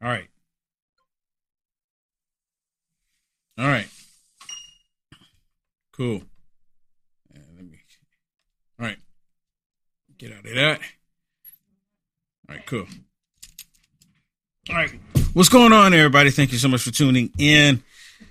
All right. All right. Cool. All right. Get out of that. All right, cool. All right. What's going on, everybody? Thank you so much for tuning in.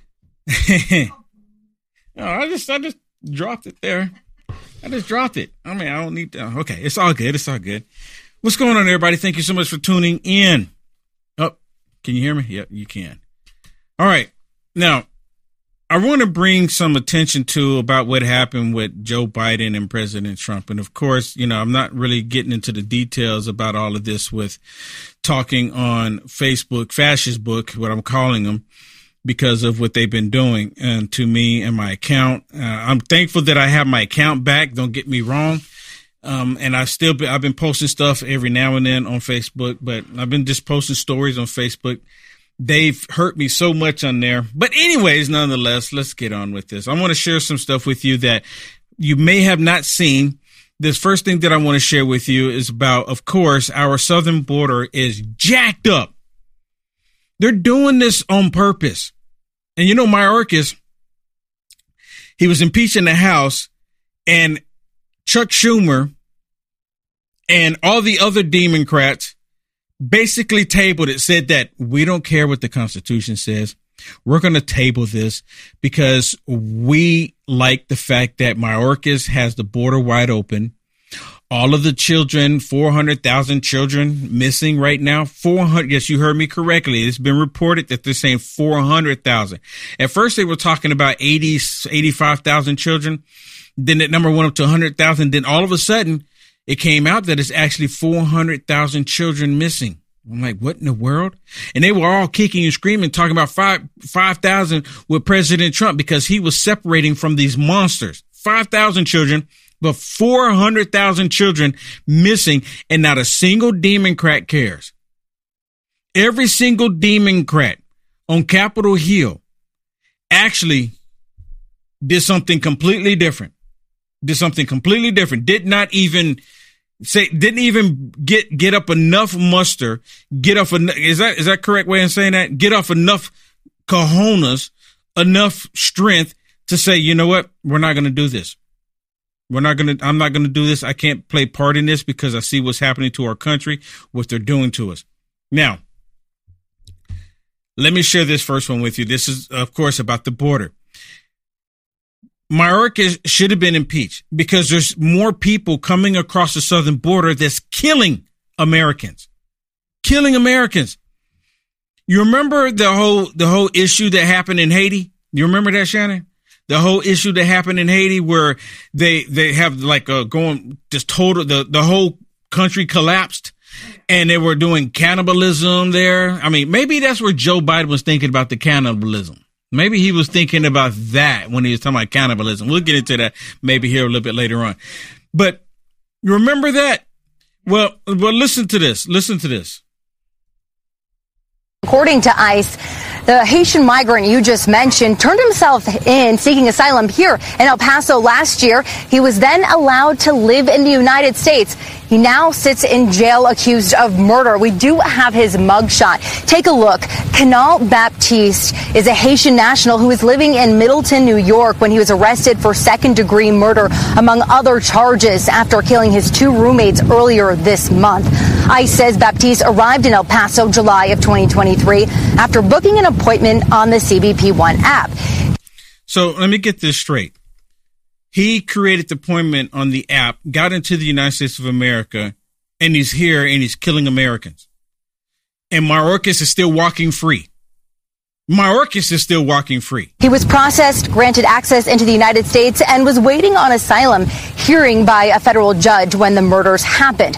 I just dropped it there. I just dropped it. I mean, I don't need to. Okay, it's all good. It's all good. What's going on, everybody? Thank you so much for tuning in. Oh, can you hear me? Yep, you can. All right. Now, I want to bring some attention to about what happened with Joe Biden and President Trump. And of course, I'm not really getting into the details about all of this with talking on Facebook, Fascist Book, what I'm calling them, because of what they've been doing to me and my account. I'm thankful that I have my account back. Don't get me wrong. And I've been posting stuff every now and then on Facebook, but I've been just posting stories on Facebook. They've hurt me so much on there. But anyways, nonetheless, let's get on with this. I want to share some stuff with you that you may have not seen. This first thing that I want to share with you is about, of course, our southern border is jacked up. They're doing this on purpose. And Mayorkas, he was impeached in the House, and Chuck Schumer and all the other Democrats basically tabled it, said that we don't care what the Constitution says. We're going to table this because we like the fact that Mayorkas has the border wide open. All of the children, 400,000 children missing right now. 400. Yes, you heard me correctly. It's been reported that they're saying 400,000. At first, they were talking about 85,000 children. Then that number went up to 100,000. Then all of a sudden, it came out that it's actually 400,000 children missing. I'm like, what in the world? And they were all kicking and screaming, talking about 5,000 with President Trump because he was separating from these monsters. 5,000 children, but 400,000 children missing, and not a single Democrat cares. Every single Democrat on Capitol Hill actually did something completely different. Did not even get up enough muster, is that correct way of saying that? Get off enough cojones, enough strength to say, you know what? We're not going to do this. I'm not going to do this. I can't play part in this because I see what's happening to our country, what they're doing to us. Now, let me share this first one with you. This is, of course, about the border. Mayorkas should have been impeached because there's more people coming across the southern border that's killing Americans. You remember the whole issue that happened in Haiti? You remember that, Shannon? The whole issue that happened in Haiti where they have like the whole country collapsed and they were doing cannibalism there. I mean, maybe that's where Joe Biden was thinking about the cannibalism. Maybe he was thinking about that when he was talking about cannibalism. We'll get into that maybe here a little bit later on. But you remember that? Well, listen to this. According to ICE, the Haitian migrant you just mentioned turned himself in seeking asylum here in El Paso last year. He was then allowed to live in the United States. He now sits in jail accused of murder. We do have his mugshot. Take a look. Canal Baptiste is a Haitian national who was living in Middleton, New York when he was arrested for second-degree murder, among other charges, after killing his two roommates earlier this month. ICE says Baptiste arrived in El Paso July of 2023 after booking an appointment on the CBP One app. So let me get this straight. He created the appointment on the app, got into the United States of America, and he's here and he's killing Americans. And Mayorkas is still walking free. He was processed, granted access into the United States, and was waiting on asylum hearing by a federal judge when the murders happened.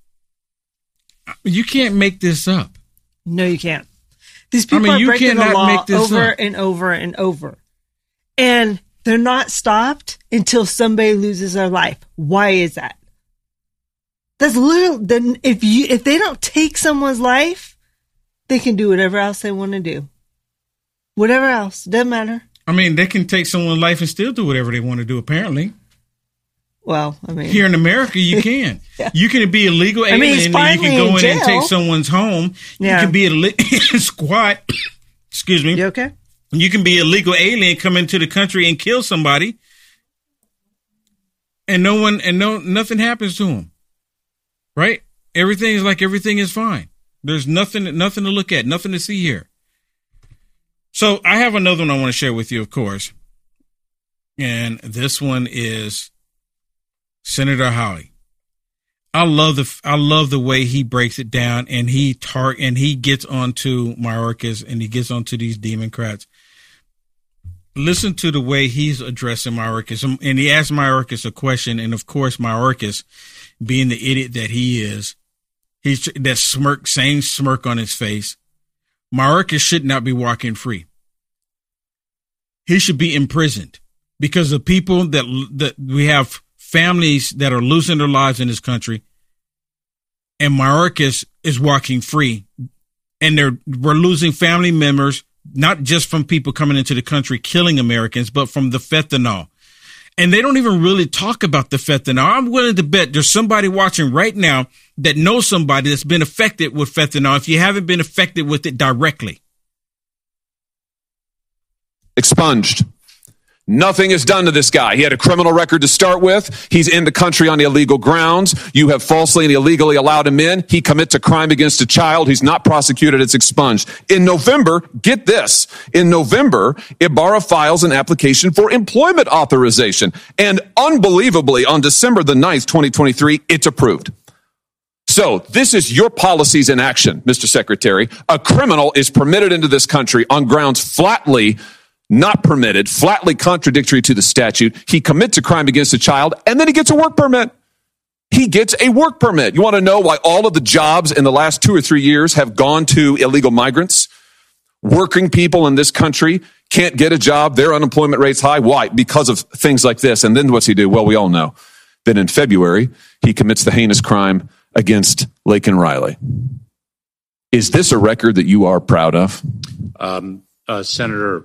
You can't make this up. No, you can't. These people are breaking the law over and over and over. And they're not stopped until somebody loses their life. Why is that? That's literally, then if they don't take someone's life, they can do whatever else they want to do. Whatever else. Doesn't matter. I mean, they can take someone's life and still do whatever they want to do, apparently. Well, I mean, here in America, you can. Yeah. You can be a legal alien, and you can go in and take someone's home. Yeah. You can be a squat. Excuse me. You okay? You can be a legal alien, come into the country and kill somebody, and nothing happens to them. Right? Everything is fine. There's nothing to look at, nothing to see here. So I have another one I want to share with you, of course. And this one is Senator Hawley. I love the way he breaks it down, and he gets onto Mayorkas, and he gets onto these Democrats. Listen to the way he's addressing Mayorkas, and he asked Mayorkas a question, and of course Mayorkas, being the idiot that he is, he's that same smirk on his face. Mayorkas should not be walking free. He should be imprisoned because of people that we have families that are losing their lives in this country, and Mayorkas is walking free, and we're losing family members, not just from people coming into the country killing Americans, but from the fentanyl. And they don't even really talk about the fentanyl. I'm willing to bet there's somebody watching right now that knows somebody that's been affected with fentanyl, if you haven't been affected with it directly. Expunged. Nothing is done to this guy. He had a criminal record to start with. He's in the country on illegal grounds. You have falsely and illegally allowed him in. He commits a crime against a child. He's not prosecuted. It's expunged. In November, get this. In November, Ibarra files an application for employment authorization. And unbelievably, on December the 9th, 2023, it's approved. So this is your policies in action, Mr. Secretary. A criminal is permitted into this country on grounds flatly not permitted, flatly contradictory to the statute. He commits a crime against a child, and then he gets a work permit. He gets a work permit. You want to know why all of the jobs in the last 2 or 3 years have gone to illegal migrants? Working people in this country can't get a job. Their unemployment rate's high. Why? Because of things like this. And then what's he do? Well, we all know. Then in February, he commits the heinous crime against Laken Riley. Is this a record that you are proud of? Senator,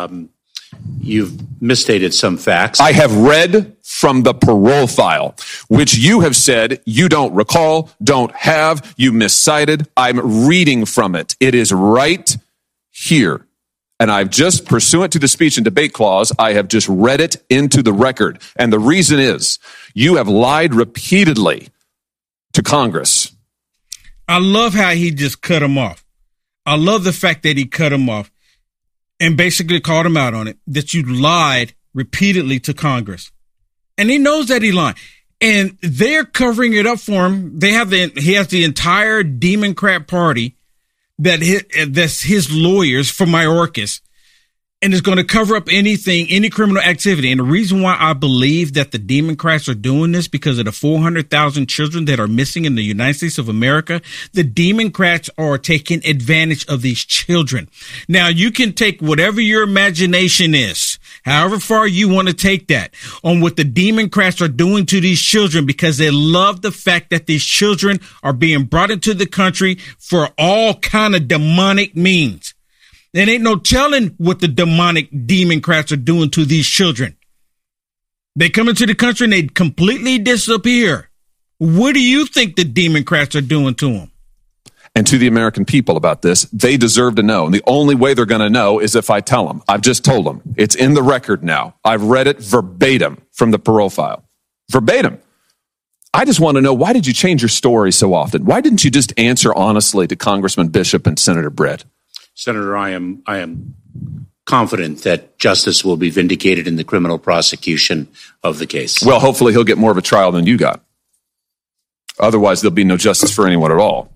you've misstated some facts. I have read from the parole file, which you have said you don't recall, don't have, you miscited. I'm reading from it. It is right here. And I've just, pursuant to the speech and debate clause, I have just read it into the record. And the reason is you have lied repeatedly to Congress. I love how he just cut him off. I love the fact that he cut him off and basically called him out on it, that you lied repeatedly to Congress. And he knows that he lied. And they're covering it up for him. He has the entire Democrat party that's his lawyers for Mayorkas, and is going to cover up any criminal activity. And the reason why I believe that the Democrats are doing this, because of the 400,000 children that are missing in the United States of America, the Democrats are taking advantage of these children. Now, you can take whatever your imagination is, however far you want to take that, on what the Democrats are doing to these children, because they love the fact that these children are being brought into the country for all kind of demonic means. There ain't no telling what the demonic Democrats are doing to these children. They come into the country and they completely disappear. What do you think the Democrats are doing to them? And to the American people about this, they deserve to know. And the only way they're going to know is if I tell them. I've just told them. It's in the record now. I've read it verbatim from the parole file. Verbatim. I just want to know, why did you change your story so often? Why didn't you just answer honestly to Congressman Bishop and Senator Britt? Senator, I am confident that justice will be vindicated in the criminal prosecution of the case. Well, hopefully he'll get more of a trial than you got. Otherwise, there'll be no justice for anyone at all.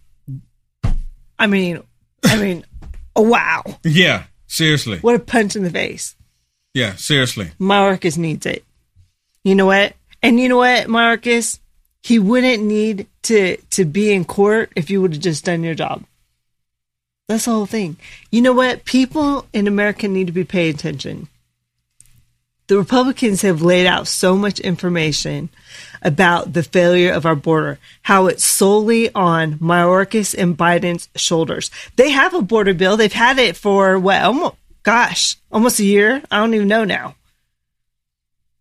I mean, oh, wow. Yeah, seriously. What a punch in the face. Yeah, seriously. Mayorkas needs it. You know what? And you know what, Mayorkas? He wouldn't need to be in court if you would have just done your job. That's the whole thing. You know what? People in America need to be paying attention. The Republicans have laid out so much information about the failure of our border, how it's solely on Mayorkas and Biden's shoulders. They have a border bill. They've had it for, almost a year. I don't even know now.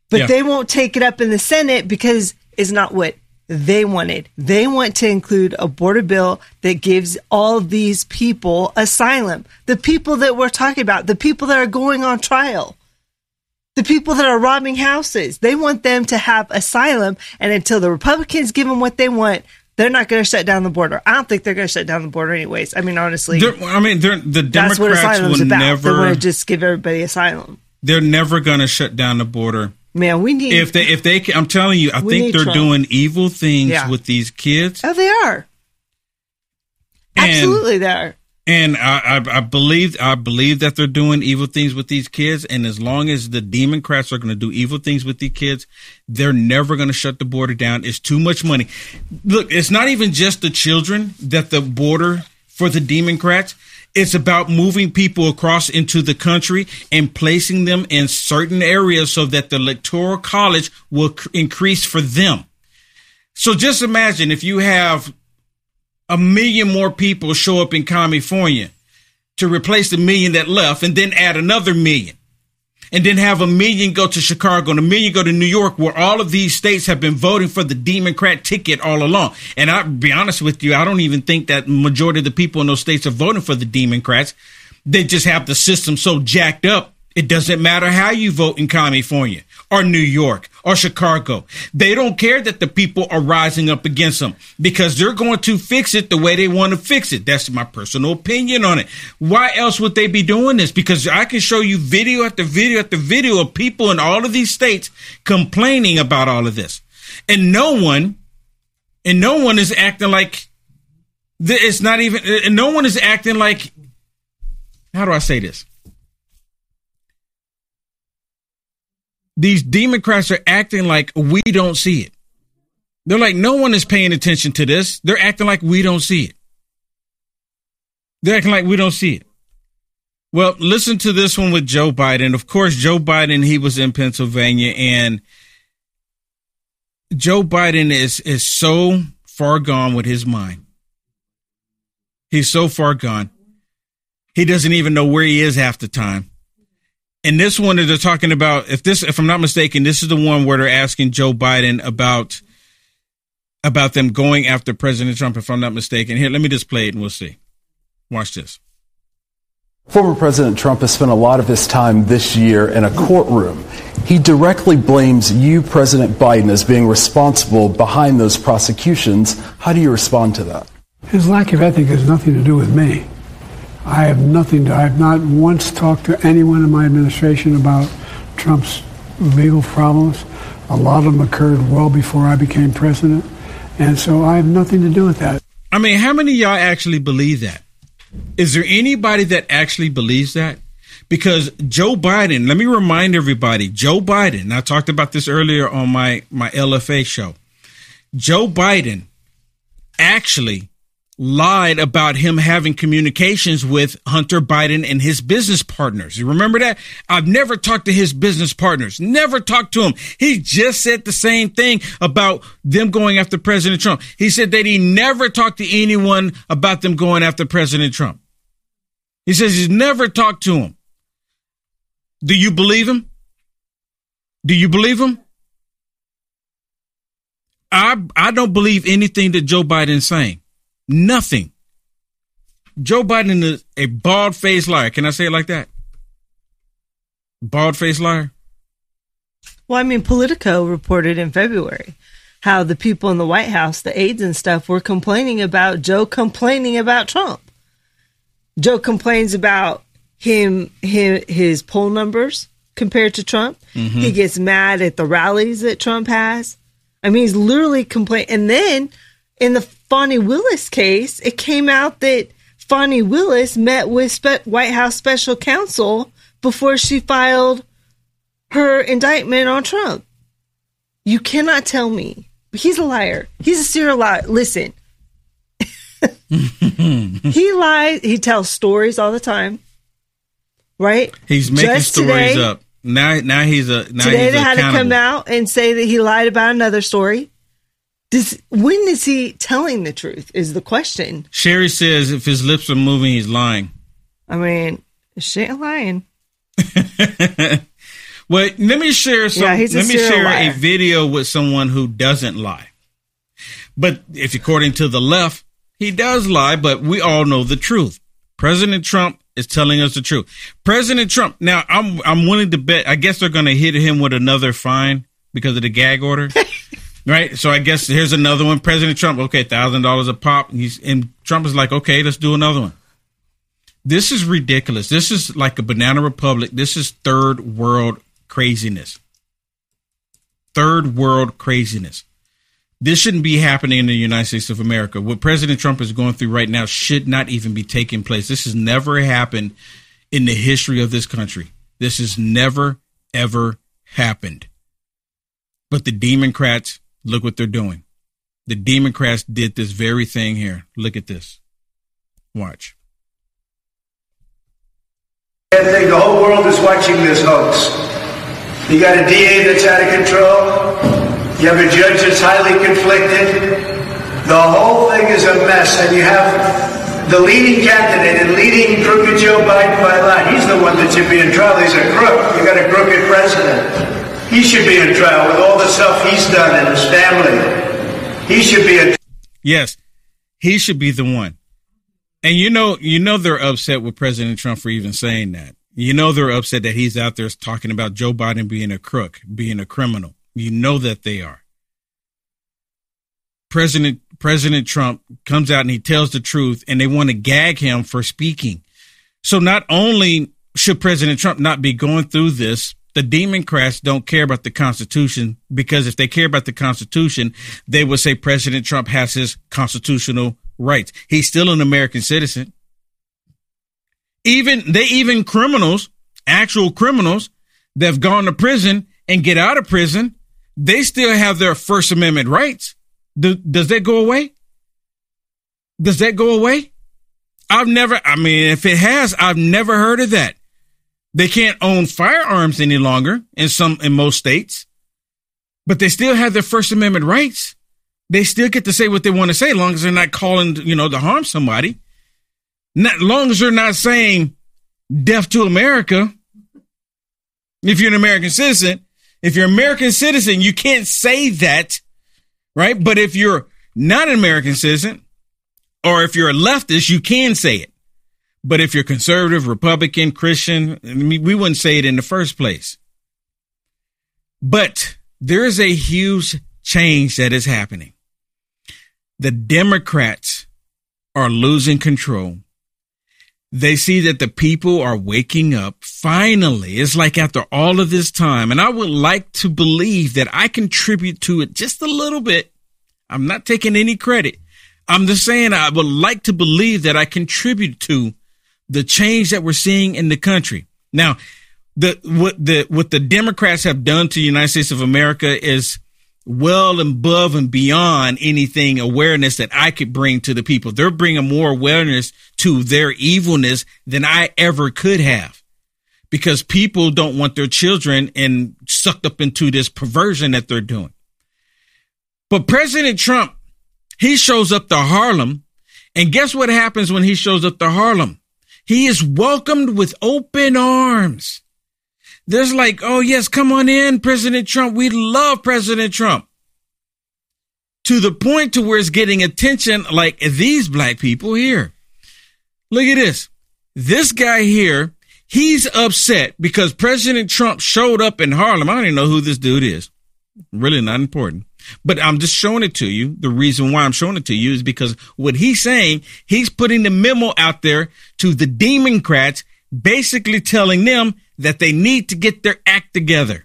But they won't take it up in the Senate because it's not what they wanted. They want to include a border bill that gives all these people asylum. The people that we're talking about, the people that are going on trial, the people that are robbing houses, they want them to have asylum. And until the Republicans give them what they want, they're not going to shut down the border. I don't think they're going to shut down the border anyways. I mean, honestly, the Democrats that's what asylum's will about. never. They want to just give everybody asylum. They're never going to shut down the border. Man, we need. If they, I'm telling you, I think they're doing evil things with these kids. Oh, they are. Absolutely, they are. And I believe that they're doing evil things with these kids. And as long as the Democrats are going to do evil things with these kids, they're never going to shut the border down. It's too much money. Look, it's not even just the children that the border for the Democrats. It's about moving people across into the country and placing them in certain areas so that the electoral college will increase for them. So just imagine if you have 1 million more people show up in California to replace the 1 million that left, and then add another 1 million, and then have 1 million go to Chicago and 1 million go to New York, where all of these states have been voting for the Democrat ticket all along. And I'll be honest with you, I don't even think that majority of the people in those states are voting for the Democrats. They just have the system so jacked up. It doesn't matter how you vote in California or New York or Chicago. They don't care that the people are rising up against them because they're going to fix it the way they want to fix it. That's my personal opinion on it. Why else would they be doing this? Because I can show you video after video after video of people in all of these states complaining about all of this. And no one is acting like it's not even, and no one is acting like, how do I say this? These Democrats are acting like we don't see it. They're like, no one is paying attention to this. They're acting like we don't see it. They're acting like we don't see it. Well, listen to this one with Joe Biden. Of course, Joe Biden, he was in Pennsylvania, and Joe Biden is so far gone with his mind. He's so far gone. He doesn't even know where he is half the time. And this one that they're talking about, if I'm not mistaken, this is the one where they're asking Joe Biden about them going after President Trump, if I'm not mistaken. Here, let me just play it and we'll see. Watch this. Former President Trump has spent a lot of his time this year in a courtroom. He directly blames you, President Biden, as being responsible behind those prosecutions. How do you respond to that? His lack of ethic has nothing to do with me. I have not once talked to anyone in my administration about Trump's legal problems. A lot of them occurred well before I became president. And so I have nothing to do with that. I mean, how many of y'all actually believe that? Is there anybody that actually believes that? Because Joe Biden, let me remind everybody, Joe Biden, and I talked about this earlier on my LFA show. Joe Biden actually lied about him having communications with Hunter Biden and his business partners. You remember that? I've never talked to his business partners, never talked to him. He just said the same thing about them going after President Trump. He said that he never talked to anyone about them going after President Trump. He says he's never talked to him. Do you believe him? Do you believe him? I don't believe anything that Joe Biden's saying. Nothing. Joe Biden is a bald-faced liar. Can I say it like that? Bald-faced liar? Well, I mean, Politico reported in February how the people in the White House, the aides and stuff, were complaining about Joe complaining about Trump. Joe complains about his poll numbers compared to Trump. Mm-hmm. He gets mad at the rallies that Trump has. I mean, he's literally complaining. And then in the Fani Willis case, it came out that Fani Willis met with White House special counsel before she filed her indictment on Trump. You cannot tell me. He's a liar. He's a serial liar. Listen. He lies. He tells stories all the time. Right? He's making just stories today, up. Now he's today they had to come out and say that he lied about another story. When is he telling the truth is the question. Sherry says if his lips are moving, he's lying. I mean, she ain't lying. Well, let me share some. Let me share a video with someone who doesn't lie. But if according to the left, he does lie, but we all know the truth. President Trump is telling us the truth. President Trump. Now, I'm willing to bet. I guess they're going to hit him with another fine because of the gag order, right? So I guess here's another one. President Trump. Okay, $1,000 a pop. And Trump is like, okay, let's do another one. This is ridiculous. This is like a banana republic. This is third world craziness. Third world craziness. This shouldn't be happening in the United States of America. What President Trump is going through right now should not even be taking place. This has never happened in the history of this country. This has never, ever happened. But the Democrats, look what they're doing. The Democrats did this very thing here. Look at this. Watch. The whole world is watching this hoax. You got a DA that's out of control. You have a judge that's highly conflicted. The whole thing is a mess. And you have the leading candidate and leading crooked Joe Biden by a lot. He's the one that should be in trial. He's a crook. You got a crooked president. He should be in trial with all the stuff he's done and his family. He should be in. Yes, he should be the one. And you know they're upset with President Trump for even saying that. You know they're upset that he's out there talking about Joe Biden being a crook, being a criminal. You know that they are. President Trump comes out and he tells the truth, and they want to gag him for speaking. So not only should President Trump not be going through this, the Democrats don't care about the Constitution, because if they care about the Constitution, they would say President Trump has his constitutional rights. He's still an American citizen. Even criminals, actual criminals that have gone to prison and get out of prison, they still have their First Amendment rights. Does that go away? Does that go away? If it has, I've never heard of that. They can't own firearms any longer in most states, but they still have their First Amendment rights. They still get to say what they want to say, as long as they're not calling, to harm somebody. Not long as they're not saying death to America. If you're an American citizen, you can't say that, right? But if you're not an American citizen, or if you're a leftist, you can say it. But if you're conservative, Republican, Christian, we wouldn't say it in the first place. But there is a huge change that is happening. The Democrats are losing control. They see that the people are waking up. Finally, it's like after all of this time, and I would like to believe that I contribute to it just a little bit. I'm not taking any credit. I'm just saying I would like to believe that I contribute to the change that we're seeing in the country. Now, what the Democrats have done to the United States of America is well above and beyond anything awareness that I could bring to the people. They're bringing more awareness to their evilness than I ever could have, because people don't want their children and sucked up into this perversion that they're doing. But President Trump, he shows up to Harlem, and guess what happens when he shows up to Harlem? He is welcomed with open arms. There's like, oh, yes, come on in, President Trump. We love President Trump. To the point to where it's getting attention like these black people here. Look at this. This guy here, he's upset because President Trump showed up in Harlem. I don't even know who this dude is. Really not important. But I'm just showing it to you. The reason why I'm showing it to you is because what he's saying, he's putting the memo out there to the Democrats, basically telling them that they need to get their act together.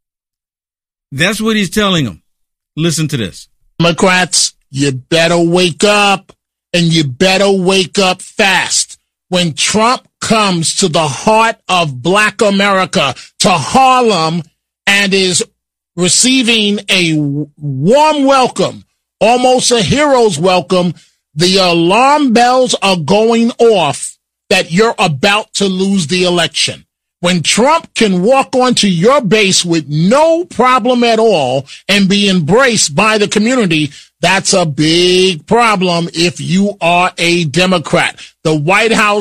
That's what he's telling them. Listen to this. Democrats, you better wake up, and you better wake up fast. When Trump comes to the heart of Black America, to Harlem, and is receiving a warm welcome, almost a hero's welcome, the alarm bells are going off that you're about to lose the election. When Trump can walk onto your base with no problem at all and be embraced by the community, that's a big problem if you are a Democrat. The White House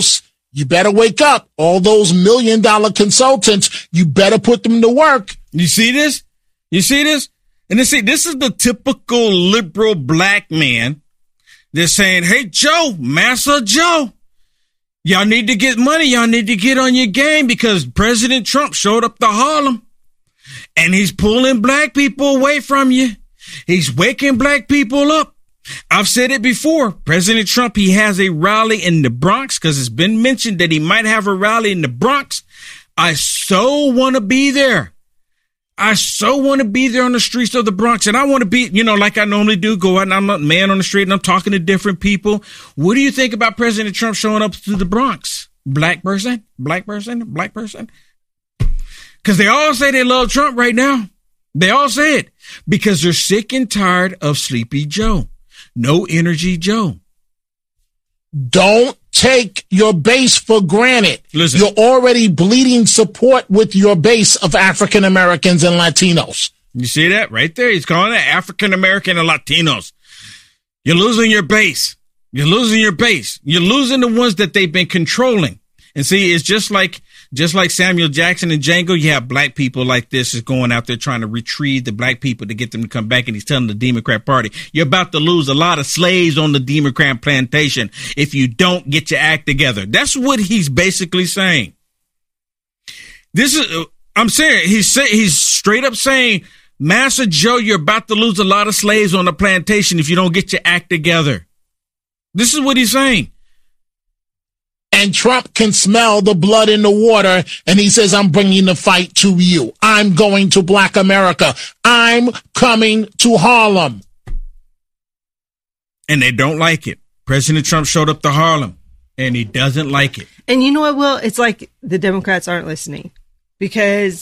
You better wake up. All those $1 million consultants, you better put them to work. You see this? You see this? And this is the typical liberal black man. They're saying, hey, Joe, Massa Joe, y'all need to get money. Y'all need to get on your game because President Trump showed up to Harlem and he's pulling black people away from you. He's waking black people up. I've said it before. President Trump, he has a rally in the Bronx because it's been mentioned that he might have a rally in the Bronx. I so want to be there. I so want to be there on the streets of the Bronx. And I want to be, like I normally do, go out and I'm a man on the street and I'm talking to different people. What do you think about President Trump showing up to the Bronx? Black person, black person, black person. Because they all say they love Trump right now. They all say it because they're sick and tired of Sleepy Joe. No energy Joe. Don't take your base for granted. Listen. You're already bleeding support with your base of African Americans and Latinos. You see that right there? He's calling it African American and Latinos. You're losing your base. You're losing your base. You're losing the ones that they've been controlling. And see, it's just like Samuel Jackson and Django. You have black people like this is going out there trying to retrieve the black people to get them to come back. And he's telling the Democrat Party, you're about to lose a lot of slaves on the Democrat plantation if you don't get your act together. That's what he's basically saying. I'm saying he's straight up saying, Massa Joe, you're about to lose a lot of slaves on the plantation if you don't get your act together. This is what he's saying. And Trump can smell the blood in the water, and he says, I'm bringing the fight to you. I'm going to Black America. I'm coming to Harlem. And they don't like it. President Trump showed up to Harlem, and he doesn't like it. And you know what, Will? It's like the Democrats aren't listening because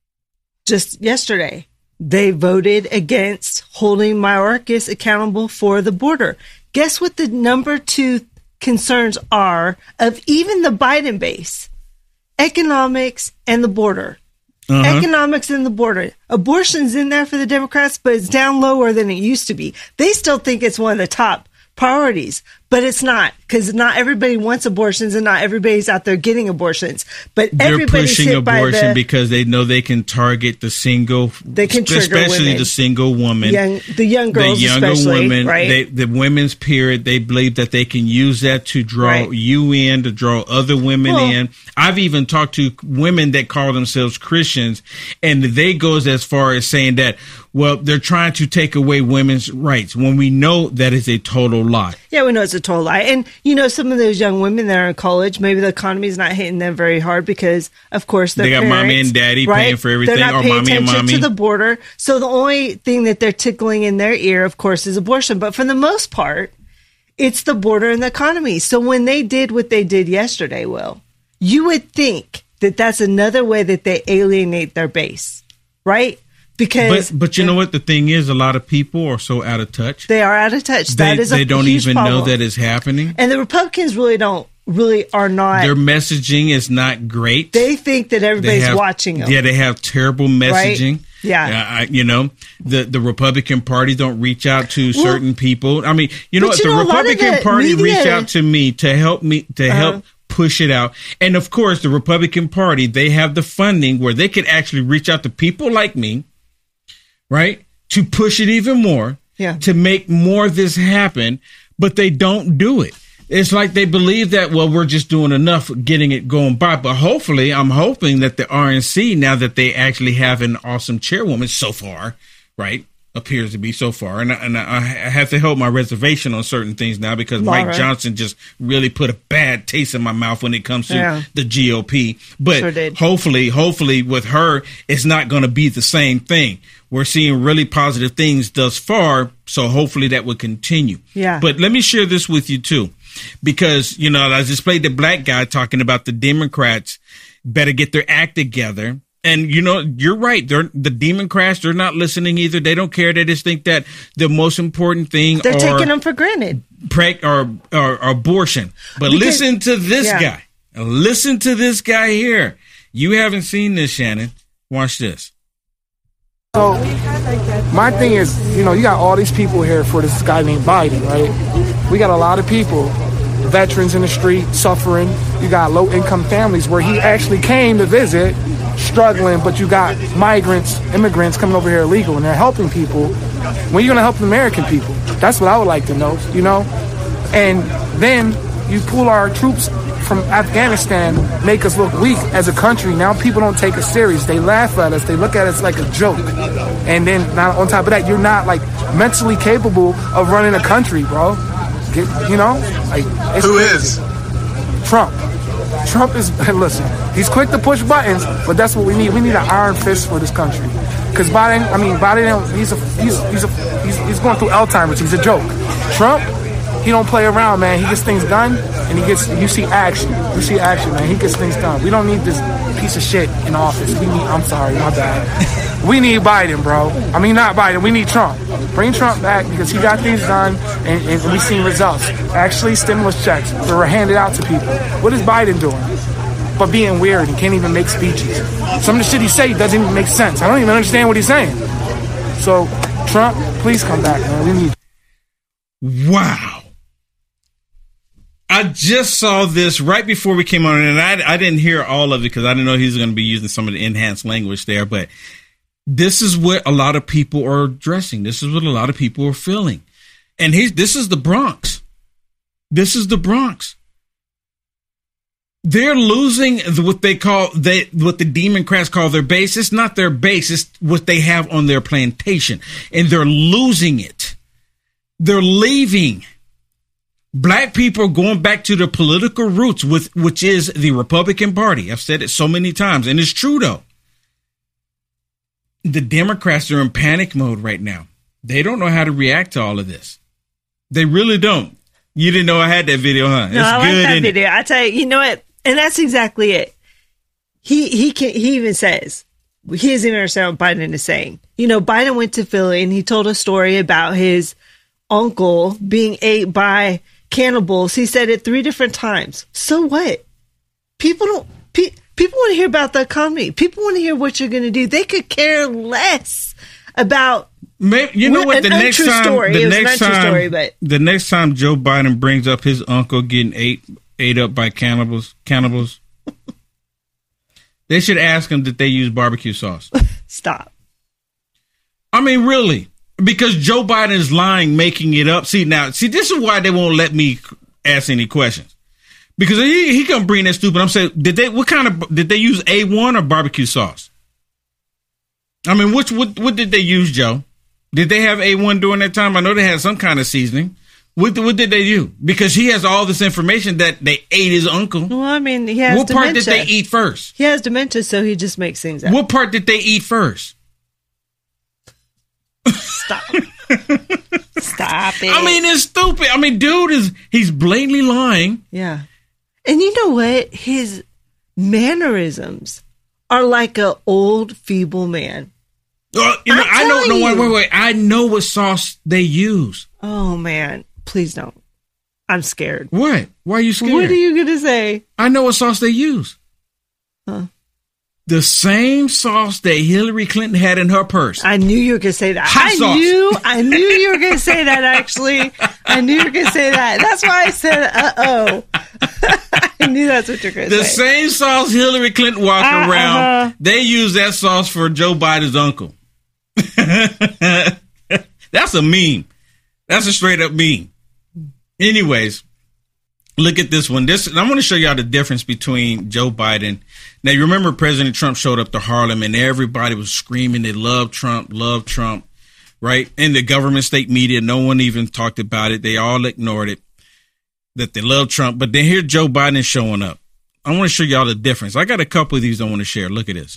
just yesterday, they voted against holding Mayorkas accountable for the border. Guess what the number 2 concerns are of even the Biden base? Economics and the border. Economics and the border. Abortion's in there for the Democrats, but it's down lower than it used to be. They still think it's one of the top priorities, but it's not, because not everybody wants abortions and not everybody's out there getting abortions. But they're pushing abortion because they know they can target the single, they can trigger especially women. The single woman, the young girls, the younger women, right? The women's period. They believe that they can use that to draw you in, to draw other women in. I've even talked to women that call themselves Christians, and they goes as far as saying that, well, they're trying to take away women's rights when we know that is a total lie. Yeah, we know it's a total lie. And, some of those young women that are in college, maybe the economy is not hitting them very hard because, of course, they got parents, mommy and daddy paying for everything, they're not or paying mommy and mommy to the border. So the only thing that they're tickling in their ear, of course, is abortion. But for the most part, it's the border and the economy. So when they did what they did yesterday, Will, you would think that that's another way that they alienate their base, right? Because but you know what the thing is, a lot of people are so out of touch. They are out of touch. They don't even know that it's happening. And the Republicans really are not. Their messaging is not great. They think that everybody's watching them. Yeah, they have terrible messaging. Right? Yeah. The Republican Party don't reach out to certain people. I mean, the Republican Party reached out to me to help help push it out. And of course, the Republican Party, they have the funding where they could actually reach out to people like me, right, to push it even more, to make more of this happen, but they don't do it. It's like they believe that, well, we're just doing enough getting it going by. But hopefully, I'm hoping that the RNC, now that they actually have an awesome chairwoman so far, right, appears to be so far. And I have to help my reservation on certain things now because Laura. Mike Johnson just really put a bad taste in my mouth when it comes to the GOP. But hopefully with her, it's not going to be the same thing. We're seeing really positive things thus far, so hopefully that will continue. Yeah. But let me share this with you, too, because, I just played the black guy talking about the Democrats better get their act together. And, you're right. The Democrats, they're not listening either. They don't care. They just think that the most important thing they're taking them for granted. Or abortion. But listen to this guy. Listen to this guy here. You haven't seen this, Shannon. Watch this. So my thing is, you got all these people here for this guy named Biden, right? We got a lot of people veterans in the street suffering. You got low-income families where he actually came to visit, struggling, but you got immigrants coming over here illegal, and they're helping people. When are you going to help the American people? That's what I would like to know, you know? And then you pull our troops from Afghanistan, make us look weak as a country. Now people don't take us serious. They laugh at us. They look at us like a joke. And then now on top of that, you're not like mentally capable of running a country, bro. You know? Like, who is? Trump. Trump is, listen, he's quick to push buttons, but that's what we need. We need an iron fist for this country. Because Biden, he's going through Alzheimer's. He's a joke. Trump, he don't play around, man. He gets things done, and you see action. You see action, man. He gets things done. We don't need this piece of shit in office. I'm sorry, my bad. We need Biden, bro. I mean, not Biden. We need Trump. Bring Trump back because he got things done, and we've seen results. Actually, stimulus checks that were handed out to people. What is Biden doing? But being weird and can't even make speeches. Some of the shit he say doesn't even make sense. I don't even understand what he's saying. So, Trump, please come back, man. We need. Wow. I just saw this right before we came on, and I didn't hear all of it because I didn't know he was going to be using some of the enhanced language there. But this is what a lot of people are addressing. This is what a lot of people are feeling. And this is the Bronx. This is the Bronx. They're losing what what the Democrats call their base. It's not their base. It's what they have on their plantation. And they're losing it. They're leaving. Black people are going back to their political roots, which is the Republican Party. I've said it so many times, and it's true, though. The Democrats are in panic mode right now. They don't know how to react to all of this. They really don't. You didn't know I had that video, huh? No, I like that video. I tell you, you know what? And that's exactly it. He even says, he doesn't even understand what Biden is saying. You know, Biden went to Philly and he told a story about his uncle being ate by cannibals. He said it 3 different times. So what? People want to hear about the economy. People want to hear what you're going to do. They could care less about. You know what? The next time Joe Biden brings up his uncle getting ate up by cannibals, they should ask him that they use barbecue sauce. Stop. I mean, really. Because Joe Biden is lying, making it up. See, this is why they won't let me ask any questions. Because he can bring that stupid. I'm saying, did they use A1 or barbecue sauce? I mean, what did they use, Joe? Did they have A1 during that time? I know they had some kind of seasoning. What did they do? Because he has all this information that they ate his uncle. Well, I mean, he has dementia. What part did they eat first? He has dementia, so he just makes things up. What part did they eat first? Stop. Stop it. I mean, it's stupid. I mean, he's blatantly lying. Yeah. And you know what? His mannerisms are like an old, feeble man. Wait. I know what sauce they use. Oh, man. Please don't. I'm scared. What? Why are you scared? What are you going to say? I know what sauce they use. Huh? The same sauce that Hillary Clinton had in her purse. I knew you were going to say that. Hot sauce. I knew you were going to say that, actually. I knew you were going to say that. That's why I said, uh-oh. I knew that's what you're going to say. The same sauce Hillary Clinton walked around, they use that sauce for Joe Biden's uncle. That's a meme. That's a straight up meme. Anyways, look at this one. I want to show y'all the difference between Joe Biden. Now, you remember President Trump showed up to Harlem and everybody was screaming they love Trump, right? In the government state media, no one even talked about it. They all ignored it, that they love Trump. But then here Joe Biden is showing up. I want to show y'all the difference. I got a couple of these I want to share. Look at this.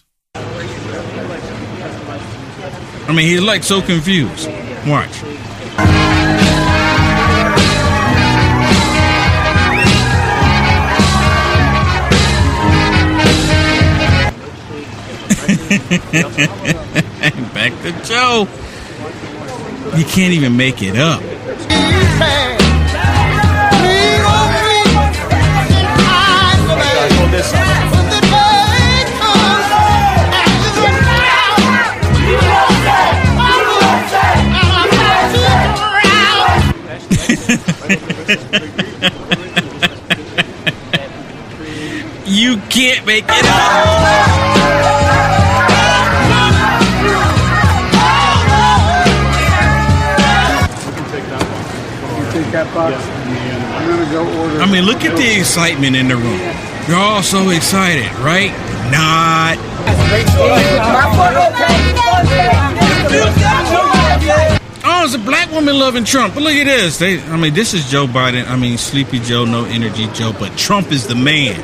I mean, he's like so confused. Watch. Back to Joe. You can't even make it up. You can't make it up. That box. Yeah. I'm gonna go order. I mean, look at the excitement in the room. You're all so excited, right? Not. Oh, it's a black woman loving Trump. But look at this. This is Joe Biden. Sleepy Joe, no energy Joe. But Trump is the man.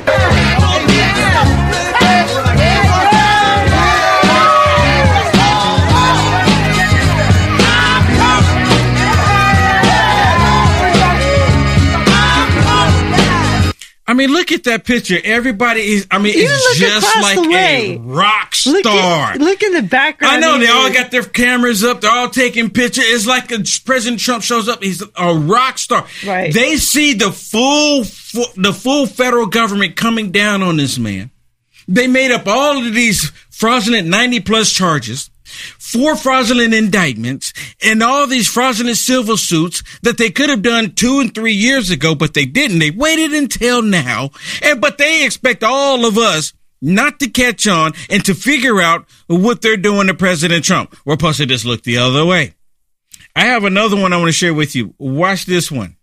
Look at that picture. Everybody is, it's just like a rock star. Look in the background. I know, they all got their cameras up. They're all taking pictures. It's like President Trump shows up. He's a rock star. Right. They see the full federal government coming down on this man. They made up all of these fraudulent 90-plus charges, 4 fraudulent indictments, and all these fraudulent civil suits that they could have done 2 and 3 years ago, but they didn't. They waited until now, but they expect all of us not to catch on and to figure out what they're doing to President Trump. We're supposed to just look the other way. I have another one I want to share with you. Watch this one.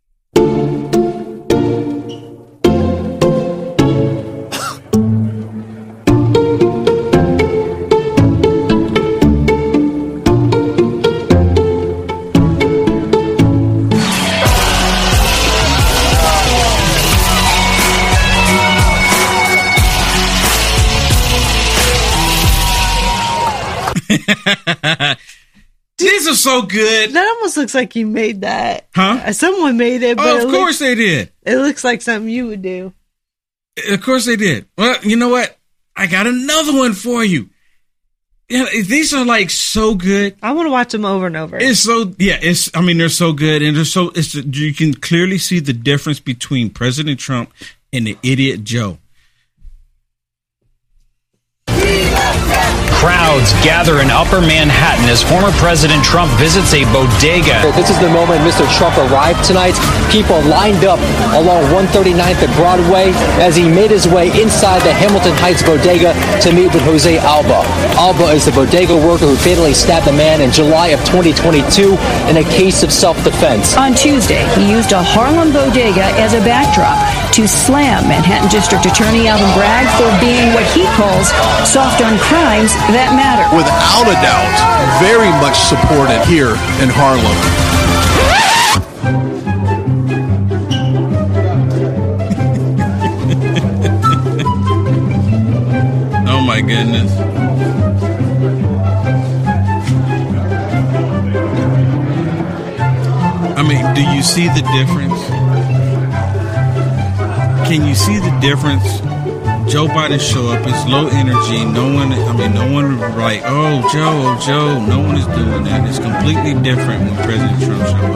These are so good. That almost looks like you made that. Huh? Someone made it. But of course they did. It looks like something you would do. Of course they did. Well, you know what? I got another one for you. Yeah, these are like so good. I want to watch them over and over. They're so good, and you can clearly see the difference between President Trump and the idiot Joe. Crowds gather in Upper Manhattan as former President Trump visits a bodega. This is the moment Mr. Trump arrived tonight. People lined up along 139th and Broadway as he made his way inside the Hamilton Heights bodega to meet with Jose Alba. Alba is the bodega worker who fatally stabbed a man in July of 2022 in a case of self-defense. On Tuesday, he used a Harlem bodega as a backdrop to slam Manhattan District Attorney Alvin Bragg for being what he calls soft on crimes that matter. Without a doubt, very much supported here in Harlem. Oh my goodness. Do you see the difference? Can you see the difference? Joe Biden show up, it's low energy. No one like, oh, Joe. No one is doing that. It's completely different when President Trump show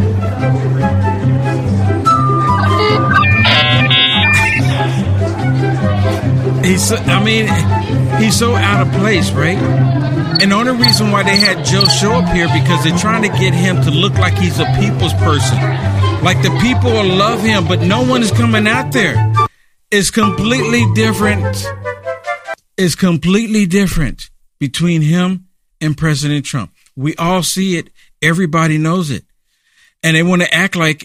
up. He's so out of place, right? And the only reason why they had Joe show up here because they're trying to get him to look like he's a people's person. Like the people will love him, but no one is coming out there. It's completely different. It's completely different between him and President Trump. We all see it. Everybody knows it. And they want to act like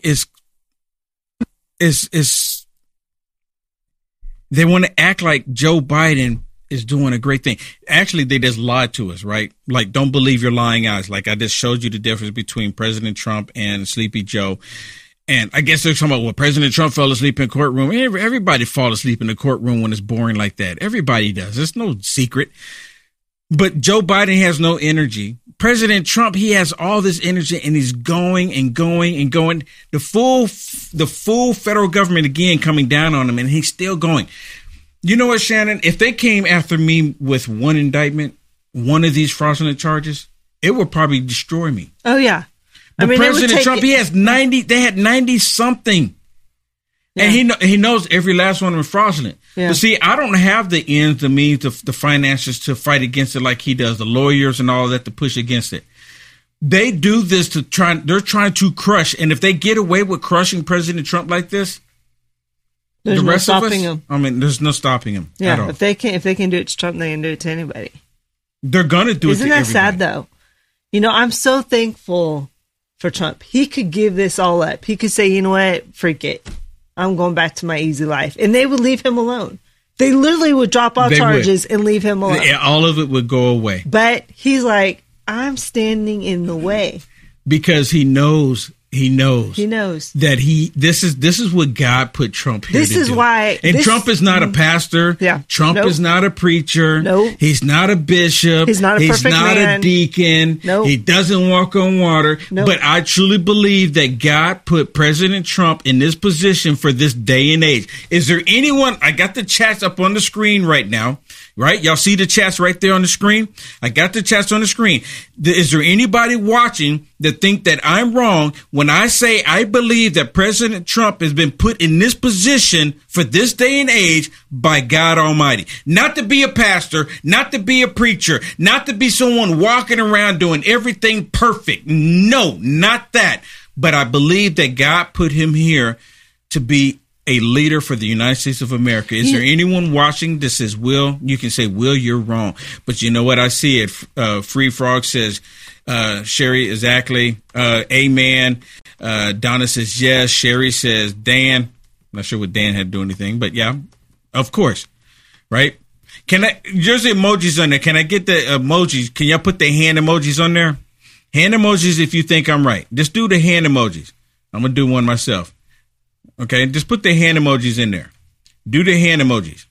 they want to act like Joe Biden is doing a great thing. Actually, they just lied to us, right? Like, don't believe your lying eyes. Like, I just showed you the difference between President Trump and Sleepy Joe. And I guess they're talking about, well, President Trump fell asleep in courtroom. Everybody fall asleep in the courtroom when it's boring like that. Everybody does. It's no secret. But Joe Biden has no energy. President Trump, he has all this energy and he's going and going and going. The full federal government again coming down on him and he's still going. You know what, Shannon? If they came after me with one indictment, one of these fraudulent charges, it would probably destroy me. Oh, yeah. But President Trump, he has 90, they had 90 something. Yeah. And he knows every last one of them is fraudulent. Yeah. But see, I don't have the ends, the means, the finances to fight against it like he does, the lawyers and all that to push against it. They do this they're trying to crush. And if they get away with crushing President Trump like this, There's no stopping him. I mean, there's no stopping him. Yeah, at all. if they can do it to Trump, they can do it to anybody. They're gonna do it to everybody. Isn't that sad though? You know, I'm so thankful for Trump. He could give this all up. He could say, you know what, freak it. I'm going back to my easy life. And they would leave him alone. They literally would drop all charges and leave him alone. Yeah, all of it would go away. But he's like, I'm standing in the way. Because he knows that this is what God put Trump here to do. This is why. And Trump is not a pastor. Yeah. Trump is not a preacher. Nope. He's not a bishop. He's not a perfect man. He's not a deacon. Nope. He doesn't walk on water. Nope. But I truly believe that God put President Trump in this position for this day and age. Is there anyone? I got the chats up on the screen right now. Right? Y'all see the chats right there on the screen? I got the chats on the screen. Is there anybody watching that think that I'm wrong when I say I believe that President Trump has been put in this position for this day and age by God Almighty? Not to be a pastor, not to be a preacher, not to be someone walking around doing everything perfect. No, not that. But I believe that God put him here to be a leader for the United States of America. Is there anyone watching that says, Will, you can say, Will, you're wrong. But you know what? I see it. Free Frog says, Sherry, exactly. Amen. Donna says, yes. Sherry says, Dan. I'm not sure what Dan had to do anything, but yeah, of course. Right? There's the emojis on there. Can I get the emojis? Can y'all put the hand emojis on there? Hand emojis if you think I'm right. Just do the hand emojis. I'm going to do one myself. Okay, just put the hand emojis in there. Do the hand emojis.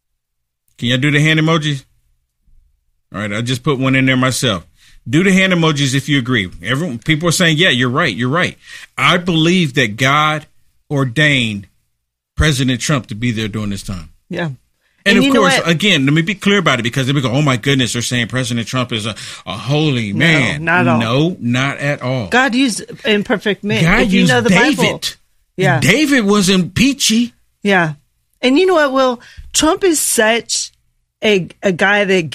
Can y'all do the hand emojis? All right, I just put one in there myself. Do the hand emojis if you agree. People are saying, yeah, you're right. You're right. I believe that God ordained President Trump to be there during this time. Yeah. And of course, again, let me be clear about it because they go, oh my goodness, they're saying President Trump is a holy man. No, not at all. No, not at all. God used imperfect men. God if used you know the David. Bible. Yeah. David wasn't peachy. Yeah. And you know what, Will? Trump is such a guy that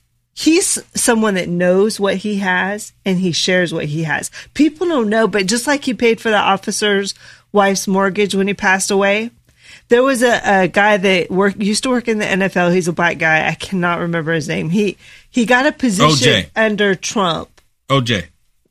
he's someone that knows what he has and he shares what he has. People don't know, but just like he paid for the officer's wife's mortgage when he passed away, there was a guy that used to work in the NFL. He's a black guy. I cannot remember his name. He got a position under Trump. OJ.